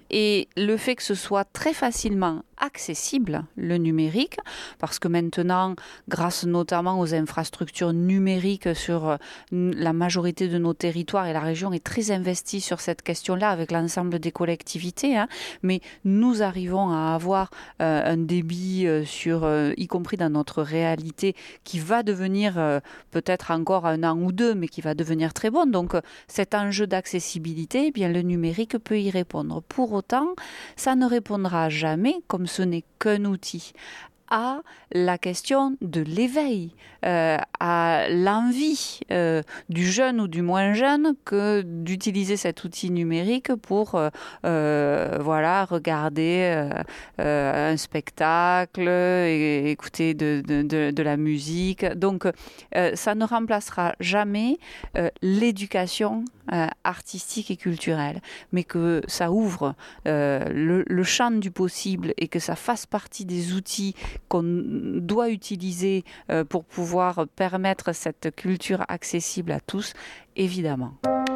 Et le fait que ce soit très facilement accessible, le numérique, parce que maintenant, grâce notamment aux infrastructures numériques sur la majorité de nos territoires, et la région est très investie sur cette question-là avec l'ensemble des collectivités, hein, mais nous arrivons à avoir euh, un débit euh, sur, euh, y compris dans notre réalité, qui va devenir euh, peut-être encore un an ou deux, mais qui va devenir très bon. Donc cet enjeu d'accessibilité, eh bien le numérique peut y répondre. Pour autant, ça ne répondra jamais, comme ce n'est qu'un outil, à la question de l'éveil, euh, à l'envie euh, du jeune ou du moins jeune que d'utiliser cet outil numérique pour euh, euh, voilà, regarder euh, euh, un spectacle, et écouter de, de, de, de la musique. Donc euh, ça ne remplacera jamais euh, l'éducation euh, artistique et culturelle, mais que ça ouvre euh, le, le champ du possible et que ça fasse partie des outils qu'on doit utiliser euh, pour pouvoir permettre cette culture accessible à tous, évidemment.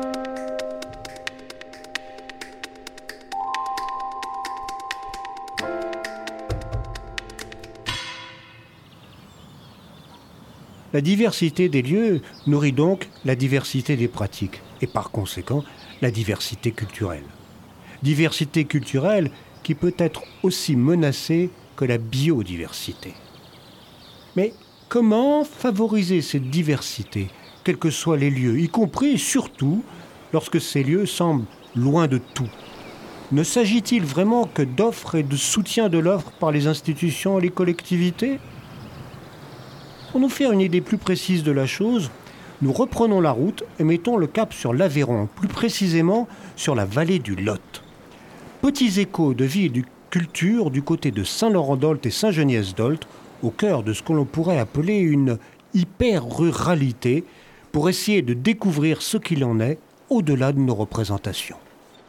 La diversité des lieux nourrit donc la diversité des pratiques et par conséquent la diversité culturelle. Diversité culturelle qui peut être aussi menacée que la biodiversité. Mais comment favoriser cette diversité, quels que soient les lieux, y compris et surtout lorsque ces lieux semblent loin de tout? Ne s'agit-il vraiment que d'offres et de soutien de l'offre par les institutions et les collectivités? Pour nous faire une idée plus précise de la chose, nous reprenons la route et mettons le cap sur l'Aveyron, plus précisément sur la vallée du Lot. Petits échos de vie et de culture du côté de Saint-Laurent-d'Olt et Saint-Geniès-d'Olt, au cœur de ce que l'on pourrait appeler une hyper-ruralité, pour essayer de découvrir ce qu'il en est au-delà de nos représentations.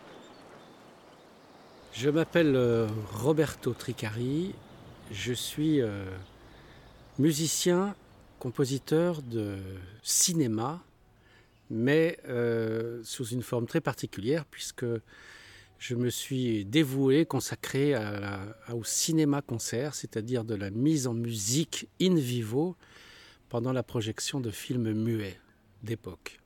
Je m'appelle euh, Roberto Tricari, je suis euh, musicien, compositeur de cinéma, mais euh, sous une forme très particulière puisque je me suis dévoué, consacré à la, au cinéma-concert, c'est-à-dire de la mise en musique in vivo pendant la projection de films muets d'époque.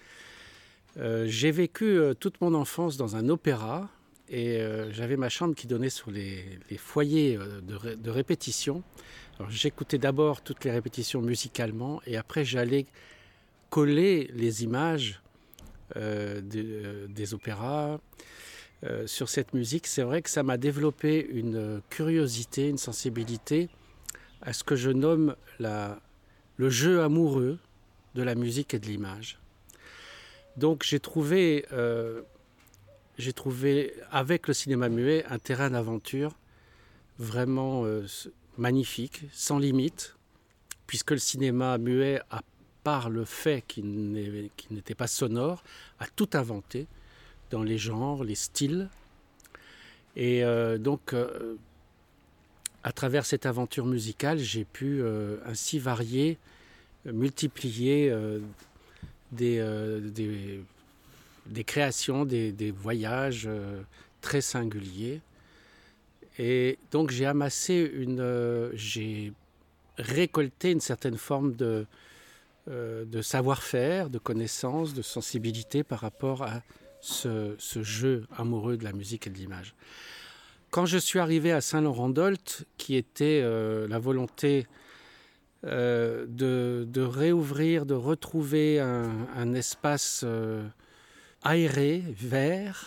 Euh, j'ai vécu euh, toute mon enfance dans un opéra et euh, j'avais ma chambre qui donnait sur les, les foyers euh, de, ré, de répétition. Alors, j'écoutais d'abord toutes les répétitions musicalement et après j'allais coller les images euh, de, euh, des opéras euh, sur cette musique. C'est vrai que ça m'a développé une curiosité, une sensibilité à ce que je nomme la, le jeu amoureux de la musique et de l'image. Donc j'ai trouvé, euh, j'ai trouvé avec le cinéma muet un terrain d'aventure vraiment euh, magnifique, sans limite, puisque le cinéma muet, à part le fait qu'il n'est, qu'il n'était pas sonore, a tout inventé dans les genres, les styles. Et euh, donc, euh, à travers cette aventure musicale, j'ai pu euh, ainsi varier, multiplier euh, des, euh, des, des créations, des, des voyages euh, très singuliers. Et donc j'ai amassé une, euh, j'ai récolté une certaine forme de, euh, de savoir-faire, de connaissance, de sensibilité par rapport à ce, ce jeu amoureux de la musique et de l'image. Quand je suis arrivé à Saint-Laurent-d'Olt, qui était euh, la volonté euh, de, de réouvrir, de retrouver un, un espace euh, aéré, vert,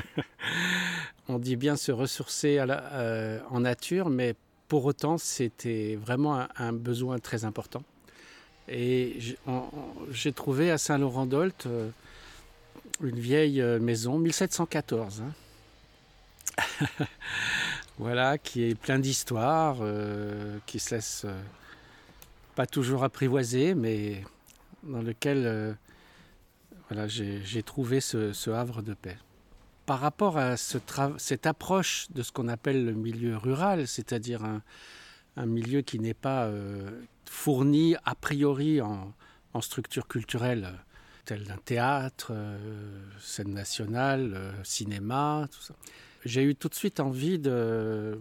on dit bien se ressourcer à la, euh, en nature, mais pour autant, c'était vraiment un, un besoin très important. Et j'ai, on, j'ai trouvé à Saint-Laurent-d'Olt euh, une vieille maison, mille sept cent quatorze, hein. Voilà, qui est plein d'histoires, euh, qui se laisse euh, pas toujours apprivoiser, mais dans lequel euh, voilà, j'ai, j'ai trouvé ce, ce havre de paix. Par rapport à ce tra- cette approche de ce qu'on appelle le milieu rural, c'est-à-dire un, un milieu qui n'est pas euh, fourni a priori en, en structure culturelle, telle d'un théâtre, euh, scène nationale, euh, cinéma, tout ça. j'ai eu tout de suite envie de,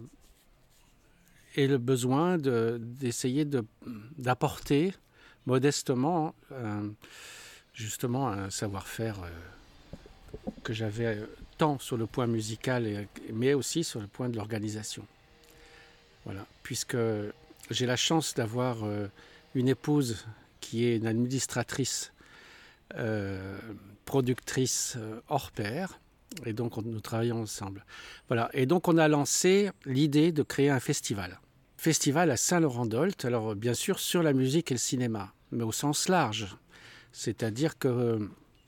et le besoin de, d'essayer de, d'apporter modestement euh, justement un savoir-faire euh, que j'avais tant sur le point musical, et, mais aussi sur le point de l'organisation. Voilà, puisque j'ai la chance d'avoir euh, une épouse qui est une administratrice, euh, productrice euh, hors pair, et donc on, nous travaillons ensemble. Voilà, et donc on a lancé l'idée de créer un festival. Festival à Saint-Laurent-d'Olt, alors bien sûr sur la musique et le cinéma, mais au sens large. C'est-à-dire que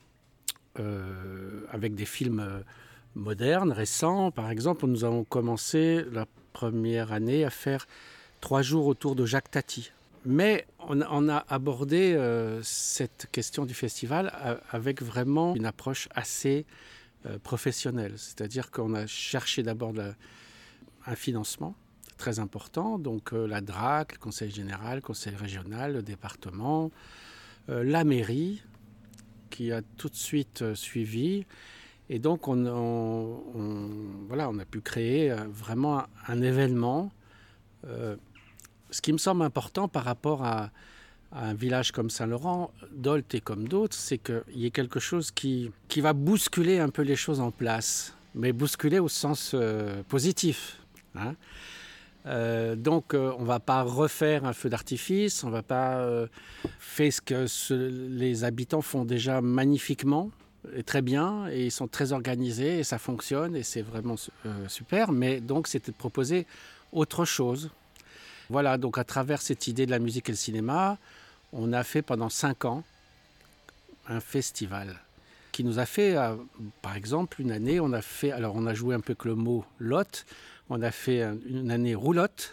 euh, avec des films modernes, récents, par exemple, nous avons commencé la première année à faire trois jours autour de Jacques Tati. Mais on, on a abordé euh, cette question du festival avec vraiment une approche assez euh, professionnelle. C'est-à-dire qu'on a cherché d'abord la, un financement très important, donc euh, la D R A C, le Conseil général, le Conseil régional, le département, euh, la mairie, qui a tout de suite euh, suivi. Et donc on, on, on, voilà, on a pu créer euh, vraiment un, un événement. Euh, ce qui me semble important par rapport à, à un village comme Saint-Laurent-d'Olt et comme d'autres, c'est qu'il y ait quelque chose qui, qui va bousculer un peu les choses en place, mais bousculer au sens euh, positif. Hein. Euh, donc euh, on ne va pas refaire un feu d'artifice, on ne va pas euh, faire ce que ce, les habitants font déjà magnifiquement et très bien, et ils sont très organisés et ça fonctionne et c'est vraiment euh, super, mais donc c'était de proposer autre chose. Voilà, donc à travers cette idée de la musique et le cinéma, on a fait pendant cinq ans un festival qui nous a fait, euh, par exemple, une année, on a fait, alors on a joué un peu que le mot lot, on a fait un, une année roulotte,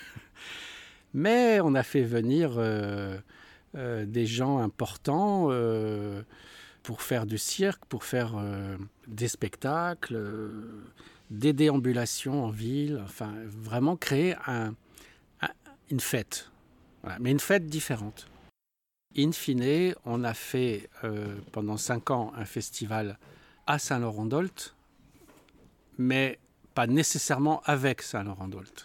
mais on a fait venir euh, euh, des gens importants euh, pour faire du cirque, pour faire euh, des spectacles, euh, des déambulations en ville, enfin vraiment créer un, un, une fête, voilà, mais une fête différente. In fine, on a fait euh, pendant cinq ans un festival à Saint-Laurent-d'Olt, mais pas nécessairement avec Saint-Laurent-d'Olt.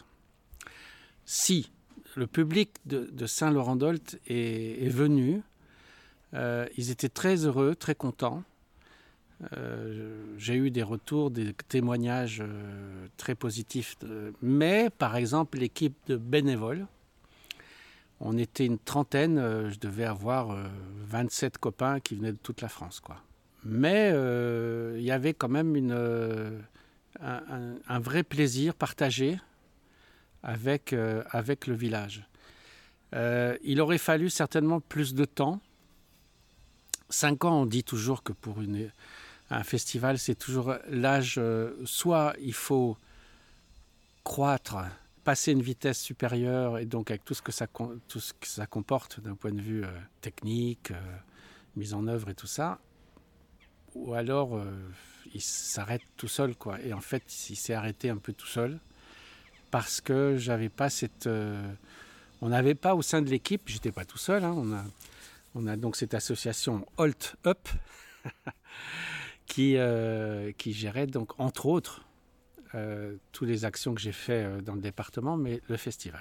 Si le public de, de Saint-Laurent-d'Olt est, est venu, euh, ils étaient très heureux, très contents. Euh, j'ai eu des retours, des témoignages euh, très positifs. De, mais, par exemple, l'équipe de bénévoles, on était une trentaine, euh, je devais avoir euh, vingt-sept copains qui venaient de toute la France, quoi. Mais euh, il y avait quand même une, euh, un, un, un vrai plaisir partagé avec, euh, avec le village. Euh, il aurait fallu certainement plus de temps. Cinq ans, on dit toujours que pour une, un festival, c'est toujours l'âge, euh, soit il faut croître, passer une vitesse supérieure, et donc avec tout ce que ça, tout ce que ça comporte d'un point de vue euh, technique, euh, mise en œuvre et tout ça, ou alors euh, il s'arrête tout seul, quoi. Et en fait, il s'est arrêté un peu tout seul parce que j'avais pas cette, euh, on n'avait pas au sein de l'équipe, j'étais pas tout seul, hein, on a, on a donc cette association Olt Up qui euh, qui gérait donc entre autres Euh, toutes les actions que j'ai faites euh, dans le département, mais le festival.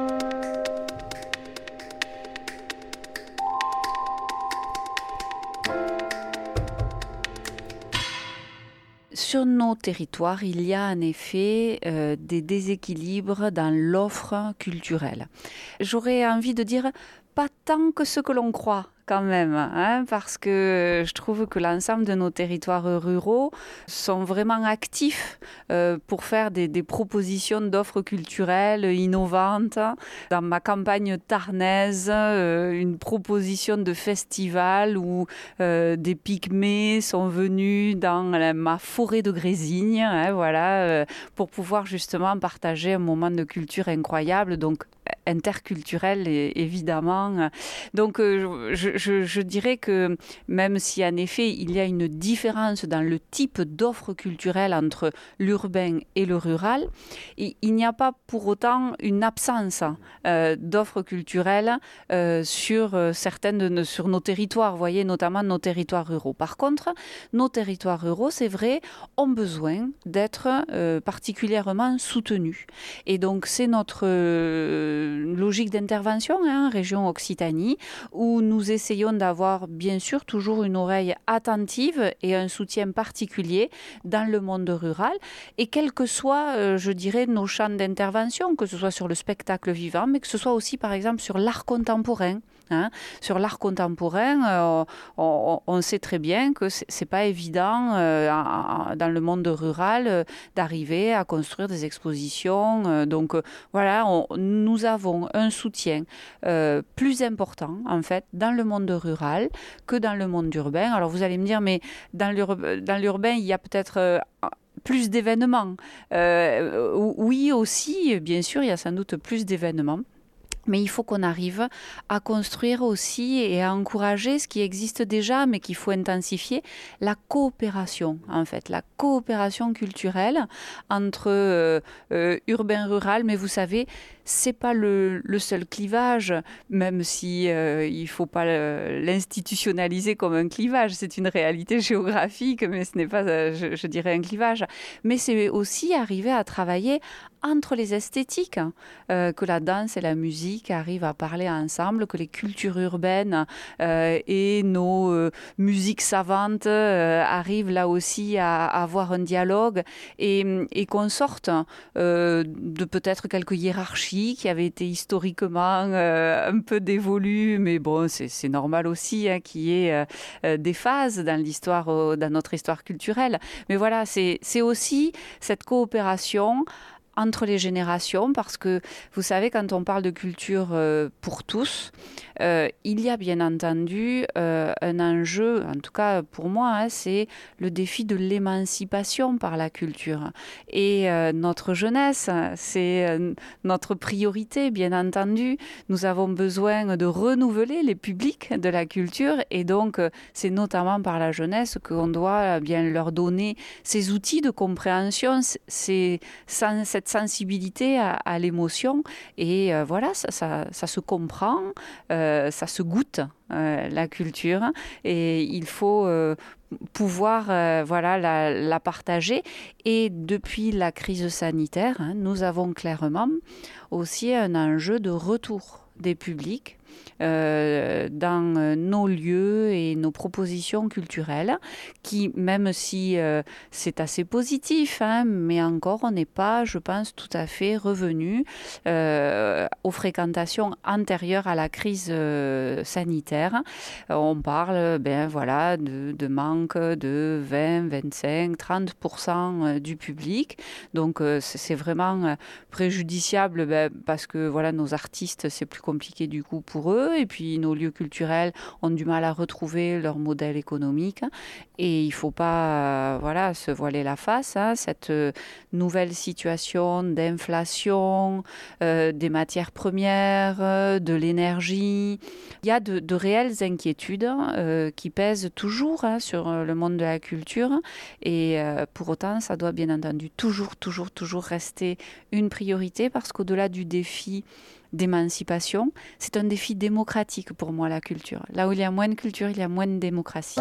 Sur nos territoires, il y a en effet euh, des déséquilibres dans l'offre culturelle. J'aurais envie de dire pas tant que ce que l'on croit quand même, hein, parce que je trouve que l'ensemble de nos territoires ruraux sont vraiment actifs euh, pour faire des, des propositions d'offres culturelles innovantes. Dans ma campagne tarnaise, euh, une proposition de festival où euh, des pygmées sont venus dans la, ma forêt de Grésigne, hein, voilà, euh, pour pouvoir justement partager un moment de culture incroyable. Donc, interculturel, évidemment. Donc, euh, je, je, je dirais que même si, en effet, il y a une différence dans le type d'offre culturelle entre l'urbain et le rural, il, il n'y a pas pour autant une absence euh, d'offres culturelles euh, sur euh, certaines de, sur nos territoires, vous voyez, notamment nos territoires ruraux. Par contre, nos territoires ruraux, c'est vrai, ont besoin d'être euh, particulièrement soutenus. Et donc, c'est notre euh, logique d'intervention, hein, région Occitanie, où nous essayons d'avoir, bien sûr, toujours une oreille attentive et un soutien particulier dans le monde rural. Et quels que soient, euh, je dirais, nos champs d'intervention, que ce soit sur le spectacle vivant, mais que ce soit aussi, par exemple, sur l'art contemporain. Hein. Sur l'art contemporain, euh, on, on sait très bien que c'est, c'est pas évident euh, dans le monde rural euh, d'arriver à construire des expositions. Euh, donc euh, voilà, on, nous avons un soutien euh, plus important en fait dans le monde rural que dans le monde urbain. Alors vous allez me dire, mais dans, l'ur, dans l'urbain, il y a peut-être euh, plus d'événements. Euh, oui aussi, bien sûr, il y a sans doute plus d'événements. Mais il faut qu'on arrive à construire aussi et à encourager ce qui existe déjà, mais qu'il faut intensifier, la coopération, en fait, la coopération culturelle entre euh, euh, urbain-rural. Mais vous savez, c'est pas le, le seul clivage, même si euh, il faut pas l'institutionnaliser comme un clivage. C'est une réalité géographique, mais ce n'est pas, je, je dirais, un clivage. Mais c'est aussi arriver à travailler entre les esthétiques, euh, que la danse et la musique arrivent à parler ensemble, que les cultures urbaines euh, et nos euh, musiques savantes euh, arrivent là aussi à, à avoir un dialogue et, et qu'on sorte euh, de peut-être quelques hiérarchies qui avaient été historiquement euh, un peu dévolues, mais bon, c'est, c'est normal aussi hein, qu'il y ait euh, des phases dans l'histoire, euh, dans notre histoire culturelle. Mais voilà, c'est, c'est aussi cette coopération entre les générations, parce que vous savez, quand on parle de culture euh, pour tous, euh, il y a bien entendu euh, un enjeu, en tout cas pour moi, hein, c'est le défi de l'émancipation par la culture. Et euh, notre jeunesse, c'est euh, notre priorité, bien entendu. Nous avons besoin de renouveler les publics de la culture, et donc euh, c'est notamment par la jeunesse qu'on doit bien leur donner ces outils de compréhension, ces, sans, cette sensibilité à, à l'émotion, et euh, voilà, ça, ça, ça se comprend, euh, ça se goûte, euh, la culture, et il faut euh, pouvoir euh, voilà, la, la partager. Et depuis la crise sanitaire, hein, nous avons clairement aussi un enjeu de retour des publics Euh, dans euh, nos lieux et nos propositions culturelles, qui, même si euh, c'est assez positif, hein, mais encore on n'est pas, je pense, tout à fait revenu euh, aux fréquentations antérieures à la crise euh, sanitaire. On parle ben, voilà, de, de manque de vingt, vingt-cinq, trente pour cent du public. Donc euh, c'est vraiment préjudiciable ben, parce que voilà, nos artistes, c'est plus compliqué du coup pour eux, et puis nos lieux culturels ont du mal à retrouver leur modèle économique, et il ne faut pas euh, voilà, se voiler la face, hein, cette euh, nouvelle situation d'inflation euh, des matières premières, euh, de l'énergie. Il y a de, de réelles inquiétudes euh, qui pèsent toujours hein, sur le monde de la culture, et euh, pour autant ça doit bien entendu toujours, toujours, toujours rester une priorité, parce qu'au-delà du défi d'émancipation, c'est un défi démocratique pour moi, la culture. Là où il y a moins de culture, il y a moins de démocratie.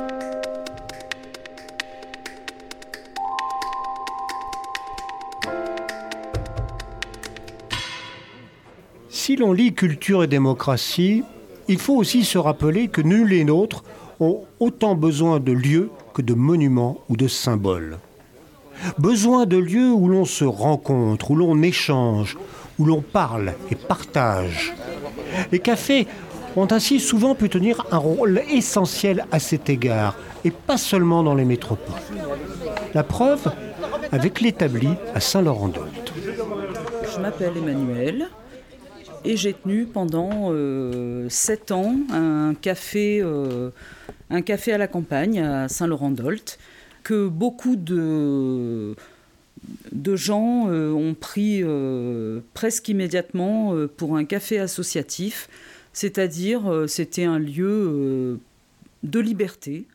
Si l'on lit culture et démocratie, il faut aussi se rappeler que nul et nôtres ont autant besoin de lieux que de monuments ou de symboles. Besoin de lieux où l'on se rencontre, où l'on échange, où l'on parle et partage. Les cafés ont ainsi souvent pu tenir un rôle essentiel à cet égard, et pas seulement dans les métropoles. La preuve avec l'établi à Saint-Laurent-d'Olt. Je m'appelle Emmanuelle et j'ai tenu pendant euh, sept ans un café, euh, un café à la campagne à Saint-Laurent-d'Olt, que beaucoup de de gens euh, ont pris euh, presque immédiatement euh, pour un café associatif, c'est-à-dire euh, c'était un lieu euh, de liberté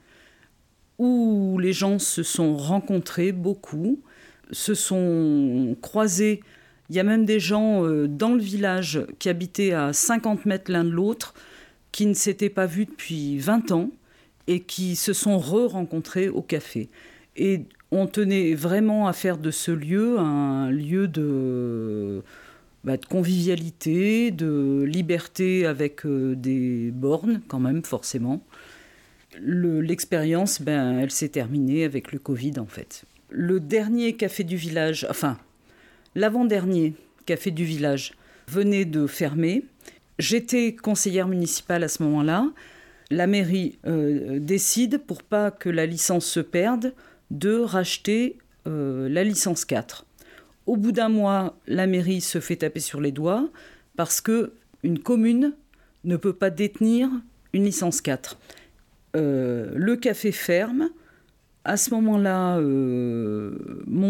où les gens se sont rencontrés beaucoup, se sont croisés. Il y a même des gens euh, dans le village qui habitaient à cinquante mètres l'un de l'autre, qui ne s'étaient pas vus depuis vingt ans et qui se sont re-rencontrés au café. Et on tenait vraiment à faire de ce lieu un lieu de, bah, de convivialité, de liberté avec euh, des bornes quand même, forcément. Le, l'expérience, ben, elle s'est terminée avec le Covid, en fait. Le dernier café du village, enfin, l'avant-dernier café du village venait de fermer. J'étais conseillère municipale à ce moment-là. La mairie euh, décide, pour pas que la licence se perde, de racheter euh, la licence quatre. Au bout d'un mois, la mairie se fait taper sur les doigts parce qu'une commune ne peut pas détenir une licence quatre. Euh, le café ferme. À ce moment-là, euh,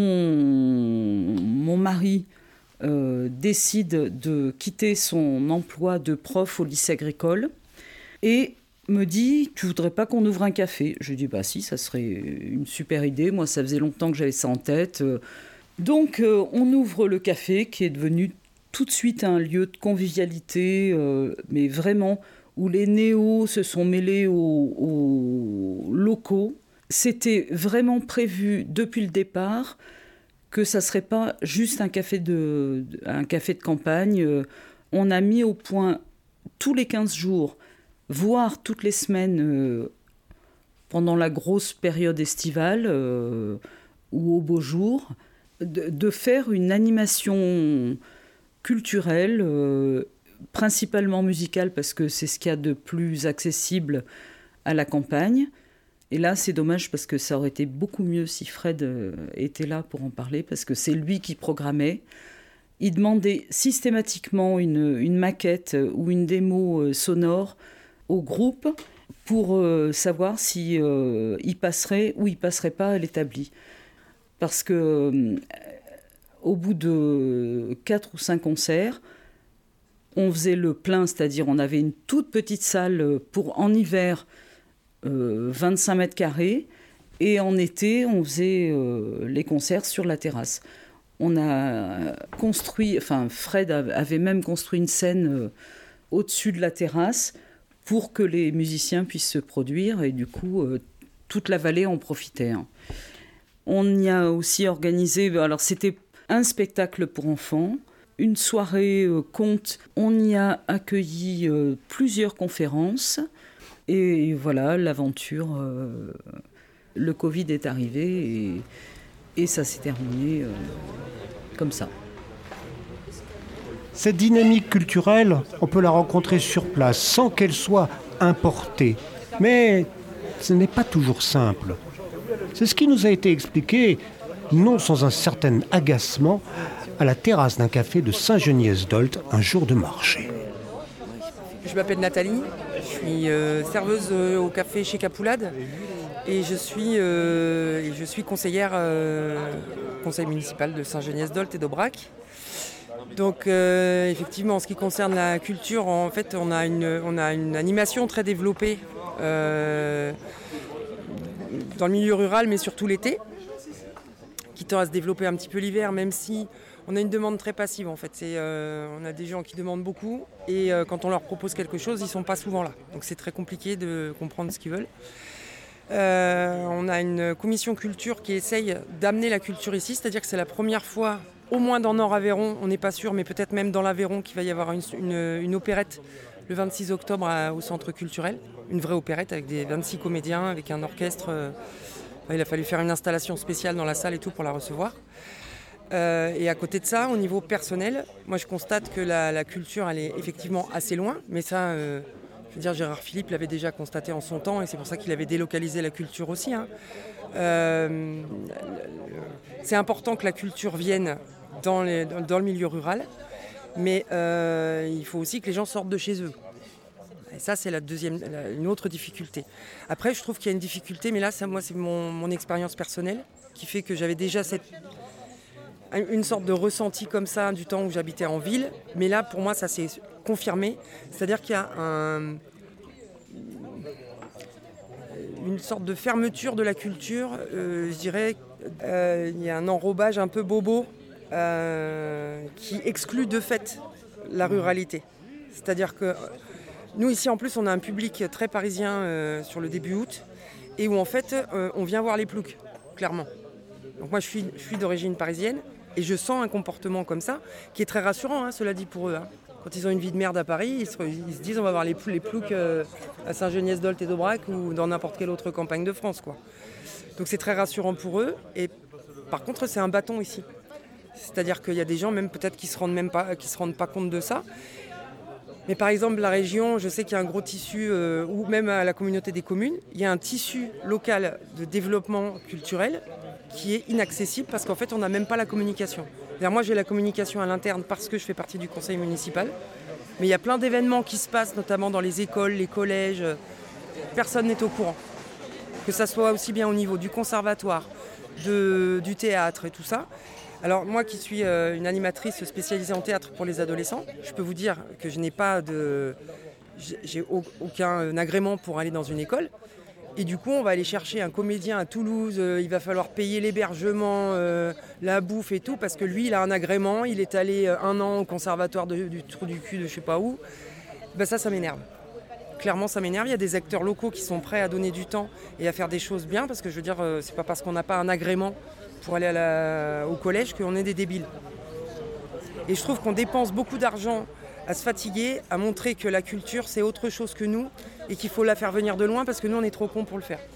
mon, mon mari euh, décide de quitter son emploi de prof au lycée agricole et me dit « Tu voudrais pas qu'on ouvre un café ?» Je lui dis « Bah si, ça serait une super idée. Moi, ça faisait longtemps que j'avais ça en tête. » Donc, euh, on ouvre le café qui est devenu tout de suite un lieu de convivialité, euh, mais vraiment où les néos se sont mêlés aux, aux locaux. C'était vraiment prévu depuis le départ que ça ne serait pas juste un café de, un café de campagne. On a mis au point tous les quinze jours, voire toutes les semaines, euh, pendant la grosse période estivale euh, ou au beau jour, de, de faire une animation culturelle, euh, principalement musicale, parce que c'est ce qu'il y a de plus accessible à la campagne. Et là, c'est dommage parce que ça aurait été beaucoup mieux si Fred euh, était là pour en parler, parce que c'est lui qui programmait. Il demandait systématiquement une, une maquette ou une démo euh, sonore au groupe pour euh, savoir si euh, il passerait ou il passerait pas à l'établi. Parce que euh, au bout de quatre ou cinq concerts, on faisait le plein, c'est-à-dire on avait une toute petite salle pour en hiver euh, vingt-cinq mètres carrés, et en été on faisait euh, les concerts sur la terrasse. On a construit, enfin Fred avait même construit une scène euh, au-dessus de la terrasse pour que les musiciens puissent se produire, et du coup, euh, toute la vallée en profitait. Hein. On y a aussi organisé, alors c'était un spectacle pour enfants, une soirée euh, conte. On y a accueilli euh, plusieurs conférences, et voilà, l'aventure, euh, le Covid est arrivé, et, et ça s'est terminé euh, comme ça. Cette dynamique culturelle, on peut la rencontrer sur place, sans qu'elle soit importée. Mais ce n'est pas toujours simple. C'est ce qui nous a été expliqué, non sans un certain agacement, à la terrasse d'un café de Saint-Geniès-d'Olt, un jour de marché. Je m'appelle Nathalie, je suis euh, serveuse euh, au café chez Capoulade, et je suis, euh, et je suis conseillère euh, conseil municipal de Saint-Geniès-d'Olt et d'Aubrac. Donc euh, effectivement, en ce qui concerne la culture, en fait, on a une, on a une animation très développée euh, dans le milieu rural, mais surtout l'été, qui tend à se développer un petit peu l'hiver, même si on a une demande très passive. En fait, c'est, euh, on a des gens qui demandent beaucoup, et euh, quand on leur propose quelque chose, ils ne sont pas souvent là. Donc c'est très compliqué de comprendre ce qu'ils veulent. Euh, on a une commission culture qui essaye d'amener la culture ici, c'est-à-dire que c'est la première fois, au moins dans Nord-Aveyron, on n'est pas sûr, mais peut-être même dans l'Aveyron, qu'il va y avoir une, une, une opérette le vingt-six octobre à, au centre culturel. Une vraie opérette avec des vingt-six comédiens, avec un orchestre. Euh, il a fallu faire une installation spéciale dans la salle et tout pour la recevoir. Euh, et à côté de ça, au niveau personnel, moi je constate que la, la culture, elle est effectivement assez loin, mais ça... Euh, Je veux dire, Gérard Philippe l'avait déjà constaté en son temps, et c'est pour ça qu'il avait délocalisé la culture aussi. Hein. Euh, c'est important que la culture vienne dans, les, dans le milieu rural, mais euh, il faut aussi que les gens sortent de chez eux. Et ça, c'est la deuxième, la, une autre difficulté. Après, je trouve qu'il y a une difficulté, mais là, ça, moi, c'est mon, mon expérience personnelle qui fait que j'avais déjà cette, une sorte de ressenti comme ça du temps où j'habitais en ville. Mais là, pour moi, ça s'est confirmé. C'est-à-dire qu'il y a un, une sorte de fermeture de la culture. Euh, je dirais euh, il y a un enrobage un peu bobo euh, qui exclut de fait la ruralité. C'est-à-dire que nous, ici, en plus, on a un public très parisien euh, sur le début août et où, en fait, euh, on vient voir les ploucs, clairement. Donc moi, je suis, je suis d'origine parisienne et je sens un comportement comme ça qui est très rassurant, hein, cela dit, pour eux. Hein. Quand ils ont une vie de merde à Paris, ils se, ils se disent on va voir les, les ploucs euh, à Saint-Geniès-d'Olt et d'Aubrac ou dans n'importe quelle autre campagne de France, quoi. Donc c'est très rassurant pour eux. Et par contre, c'est un bâton ici. C'est-à-dire qu'il y a des gens, même peut-être, qui ne se rendent même pas, qui se rendent pas compte de ça. Mais par exemple, la région, je sais qu'il y a un gros tissu, euh, ou même à la communauté des communes, il y a un tissu local de développement culturel qui est inaccessible parce qu'en fait, on n'a même pas la communication. C'est-à-dire, moi, j'ai la communication à l'interne parce que je fais partie du conseil municipal. Mais il y a plein d'événements qui se passent, notamment dans les écoles, les collèges. Personne n'est au courant. Que ça soit aussi bien au niveau du conservatoire, de, du théâtre et tout ça. Alors moi qui suis euh, une animatrice spécialisée en théâtre pour les adolescents, je peux vous dire que je n'ai pas de... j'ai aucun agrément pour aller dans une école. Et du coup, on va aller chercher un comédien à Toulouse, euh, il va falloir payer l'hébergement, euh, la bouffe et tout, parce que lui, il a un agrément, il est allé un an au conservatoire de, du trou du cul de je sais pas où. Ben ça, ça m'énerve. Clairement, ça m'énerve. Il y a des acteurs locaux qui sont prêts à donner du temps et à faire des choses bien, parce que je veux dire, euh, c'est pas parce qu'on n'a pas un agrément pour aller à la, au collège qu'on est des débiles. Et je trouve qu'on dépense beaucoup d'argent à se fatiguer, à montrer que la culture c'est autre chose que nous et qu'il faut la faire venir de loin parce que nous on est trop cons pour le faire.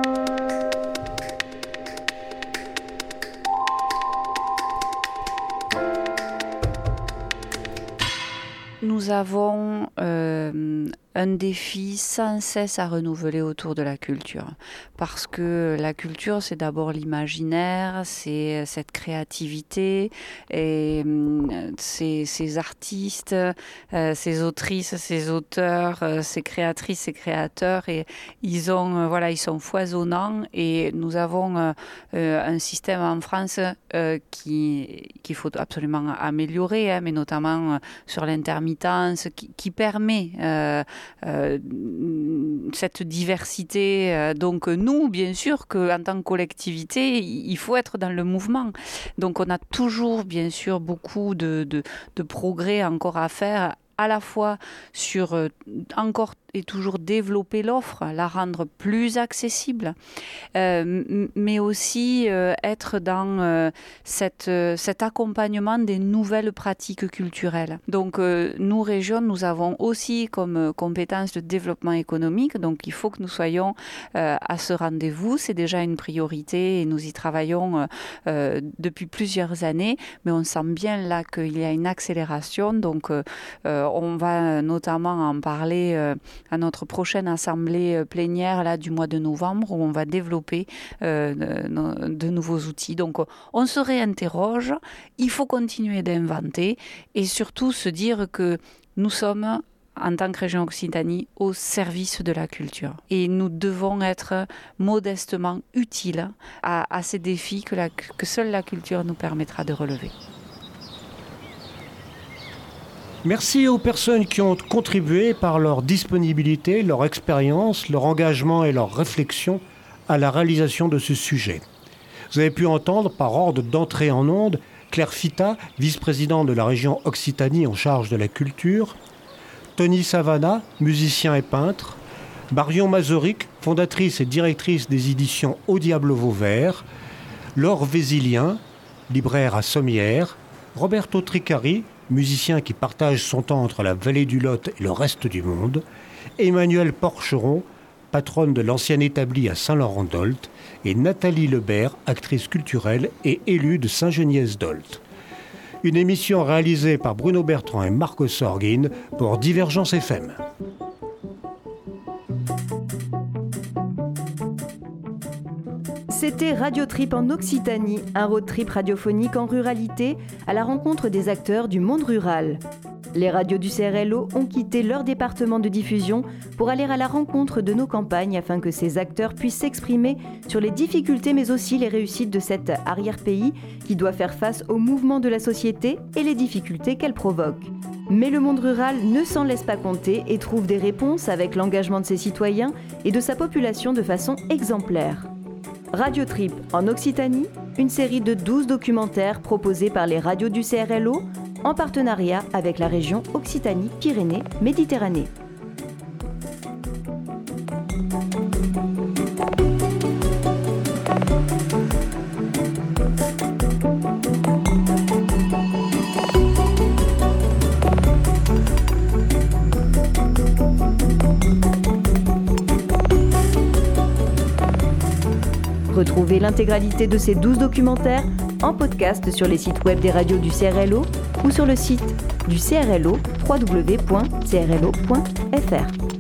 Nous avons euh, un défi sans cesse à renouveler autour de la culture. Parce que la culture, c'est d'abord l'imaginaire, c'est cette créativité, et euh, ces, ces artistes, euh, ces autrices, ces auteurs, euh, ces créatrices, ces créateurs, et ils ont, euh, voilà, ils sont foisonnants. Et nous avons euh, euh, un système en France euh, qui qu'il faut absolument améliorer, hein, mais notamment euh, sur l'intermittence, qui, qui permet euh, Euh, cette diversité. Euh, donc nous, bien sûr, qu'en tant que collectivité, il faut être dans le mouvement. Donc on a toujours, bien sûr, beaucoup de, de, de progrès encore à faire, à la fois sur euh, encore et toujours développer l'offre, la rendre plus accessible, euh, mais aussi euh, être dans euh, cette, euh, cet accompagnement des nouvelles pratiques culturelles. Donc euh, nous, régions, nous avons aussi comme euh, compétence de développement économique, donc il faut que nous soyons euh, à ce rendez-vous. C'est déjà une priorité et nous y travaillons euh, euh, depuis plusieurs années, mais on sent bien là qu'il y a une accélération, donc euh, euh, on va notamment en parler euh, à notre prochaine assemblée plénière là, du mois de novembre, où on va développer euh, de, de nouveaux outils. Donc on se réinterroge, il faut continuer d'inventer et surtout se dire que nous sommes, en tant que région Occitanie, au service de la culture. Et nous devons être modestement utiles à, à ces défis que, la, que seule la culture nous permettra de relever. Merci aux personnes qui ont contribué par leur disponibilité, leur expérience, leur engagement et leur réflexion à la réalisation de ce sujet. Vous avez pu entendre, par ordre d'entrée en onde, Claire Fita, vice-présidente de la région Occitanie en charge de la culture, Tony Savana, musicien et peintre, Marion Mazoric, fondatrice et directrice des éditions Au Diable Vauvert, Laure Vézilien, libraire à Sommières, Roberto Tricari, musicien qui partage son temps entre la vallée du Lot et le reste du monde, Emmanuel Porcheron, patronne de l'ancien établi à Saint-Laurent-d'Olt, et Nathalie Lebert, actrice culturelle et élue de Saint-Geniès-d'Olt. Une émission réalisée par Bruno Bertrand et Marco Sorgin pour Divergence F M. C'était Radio Trip en Occitanie, un road trip radiophonique en ruralité à la rencontre des acteurs du monde rural. Les radios du C R L O ont quitté leur département de diffusion pour aller à la rencontre de nos campagnes afin que ces acteurs puissent s'exprimer sur les difficultés mais aussi les réussites de cet arrière-pays qui doit faire face aux mouvements de la société et les difficultés qu'elle provoque. Mais le monde rural ne s'en laisse pas compter et trouve des réponses avec l'engagement de ses citoyens et de sa population de façon exemplaire. Radio Trip en Occitanie, une série de douze documentaires proposés par les radios du C R L O en partenariat avec la région Occitanie-Pyrénées-Méditerranée. Retrouvez l'intégralité de ces douze documentaires en podcast sur les sites web des radios du C R L O ou sur le site du C R L O, w w w point c r l o point f r.